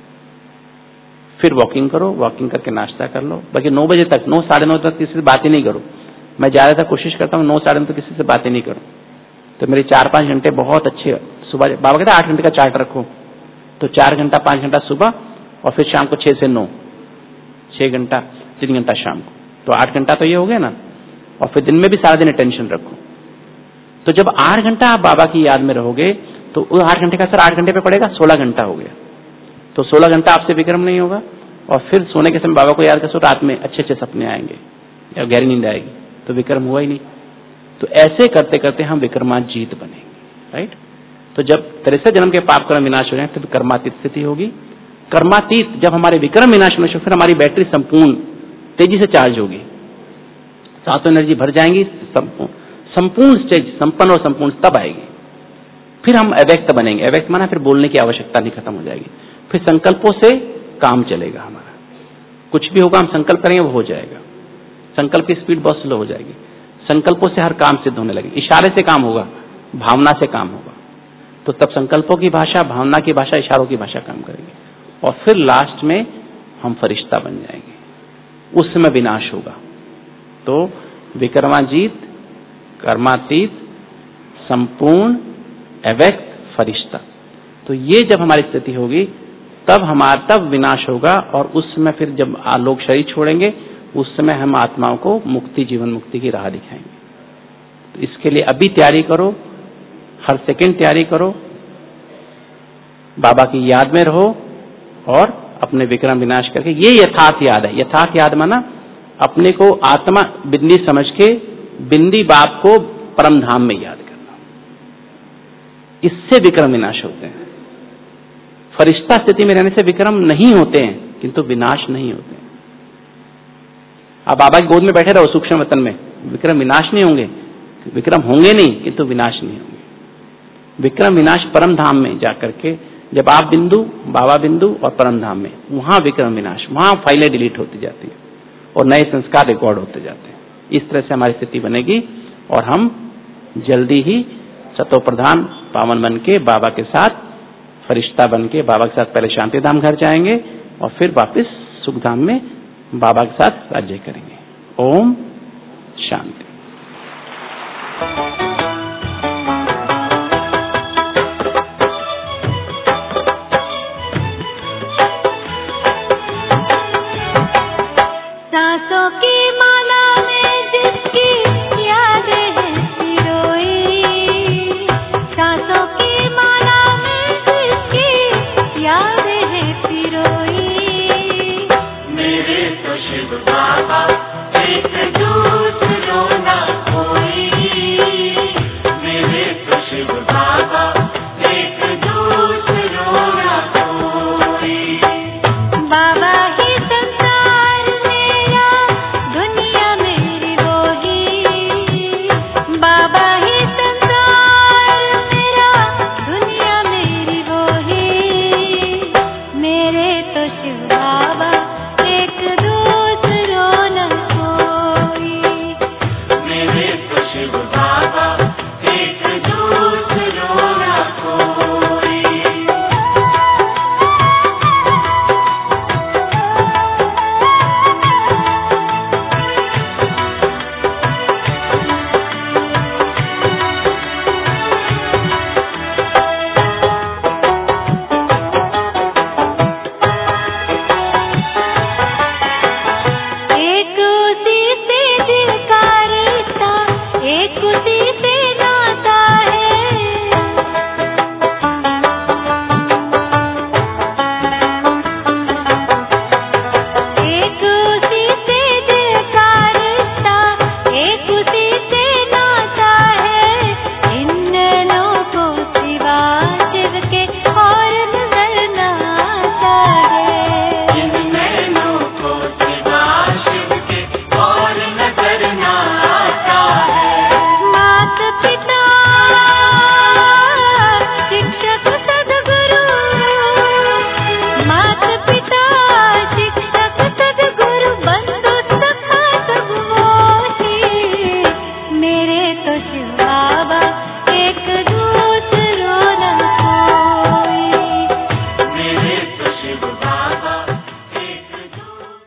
फिर वॉकिंग करो, वॉकिंग करके नाश्ता कर लो। बाकी नौ बजे तक, नौ साढ़े नौ तक किसी से बात ही नहीं करो। मैं ज्यादातर कोशिश करता हूँ नौ साढ़े नौ तक किसी से बात ही नहीं करूँ। तो मेरे चार पाँच घंटे बहुत अच्छे, सुबह बाबा कहते हैं आठ घंटे का चार्ट रखो, तो चार घंटा पाँच घंटा सुबह और फिर शाम को छह से नौ, छह घंटा, तीन घंटा शाम को, तो आठ घंटा तो ये हो गया ना। और फिर दिन में भी सारा दिन अटेंशन रखो। तो जब आठ घंटा आप बाबा की याद में रहोगे तो वो आठ घंटे का असर आठ घंटे पे पड़ेगा, सोलह घंटा हो गया। तो सोलह घंटा आपसे विक्रम नहीं होगा। और फिर सोने के समय बाबा को याद करते, रात में अच्छे अच्छे सपने आएंगे या गहरी नींद आएगी, तो विक्रम हुआ ही नहीं। तो ऐसे करते करते हम विक्रमाजीत बनेंगे, राइट। तो जब तिरसठ जन्म के पाप कर्म विनाश हो जाए तो कर्मातीत स्थिति होगी। कर्मातीत जब हमारे विक्रम विनाश होने से फिर हमारी बैटरी संपूर्ण तेजी से चार्ज होगी, सातों एनर्जी भर जाएंगी, संपूर्ण स्टेज संपन्न और संपूर्ण तब आएगी। फिर हम अव्यक्त बनेंगे। अव्यक्त माना फिर बोलने की आवश्यकता नहीं, खत्म हो जाएगी। फिर संकल्पों से काम चलेगा हमारा, कुछ भी होगा हम संकल्प करेंगे वो हो जाएगा। संकल्प की स्पीड बहुत स्लो हो जाएगी। संकल्पों से हर काम सिद्ध होने लगेगा। इशारे से काम होगा, भावना से काम होगा। तो तब संकल्पों की भाषा, भावना की भाषा, इशारों की भाषा काम करेगी। और फिर लास्ट में हम फरिश्ता बन जाएंगे, उस समय विनाश होगा। तो विक्रमाजीत, कर्मातीत, संपूर्ण, अव्यक्त, फरिश्ता, तो ये जब हमारी स्थिति होगी तब हमारा तब विनाश होगा। और उस समय फिर जब लोग शरीर छोड़ेंगे उस समय हम आत्माओं को मुक्ति, जीवन मुक्ति की राह दिखाएंगे। तो इसके लिए अभी तैयारी करो, हर सेकंड तैयारी करो, बाबा की याद में रहो और अपने विक्रम विनाश करके, ये यथार्थ याद है। यथार्थ याद माना अपने को आत्मा बिंदी समझ के बिंदी बाप को परम धाम में याद करना, इससे विक्रम विनाश होते हैं। फरिश्ता स्थिति में रहने से विक्रम नहीं होते हैं किंतु विनाश नहीं होते हैं। आप बाबा की गोद में बैठे रहो सूक्ष्म वतन में, विक्रम विनाश नहीं होंगे, विक्रम होंगे नहीं किंतु विनाश नहीं होंगे। विक्रम विनाश परम धाम में जाकर के, जब आप बिंदु, बाबा बिंदु और परम धाम में, वहां विक्रम विनाश, वहां फाइलें डिलीट होती जाती है और नए संस्कार रिकॉर्ड होते जाते हैं। इस तरह से हमारी स्थिति बनेगी और हम जल्दी ही सतो प्रधान पावन बन के बाबा के साथ, फरिश्ता बन के बाबा के साथ पहले शांति धाम घर जाएंगे और फिर वापस सुख धाम में बाबा के साथ राज्य करेंगे। ओम शांति। सांसों की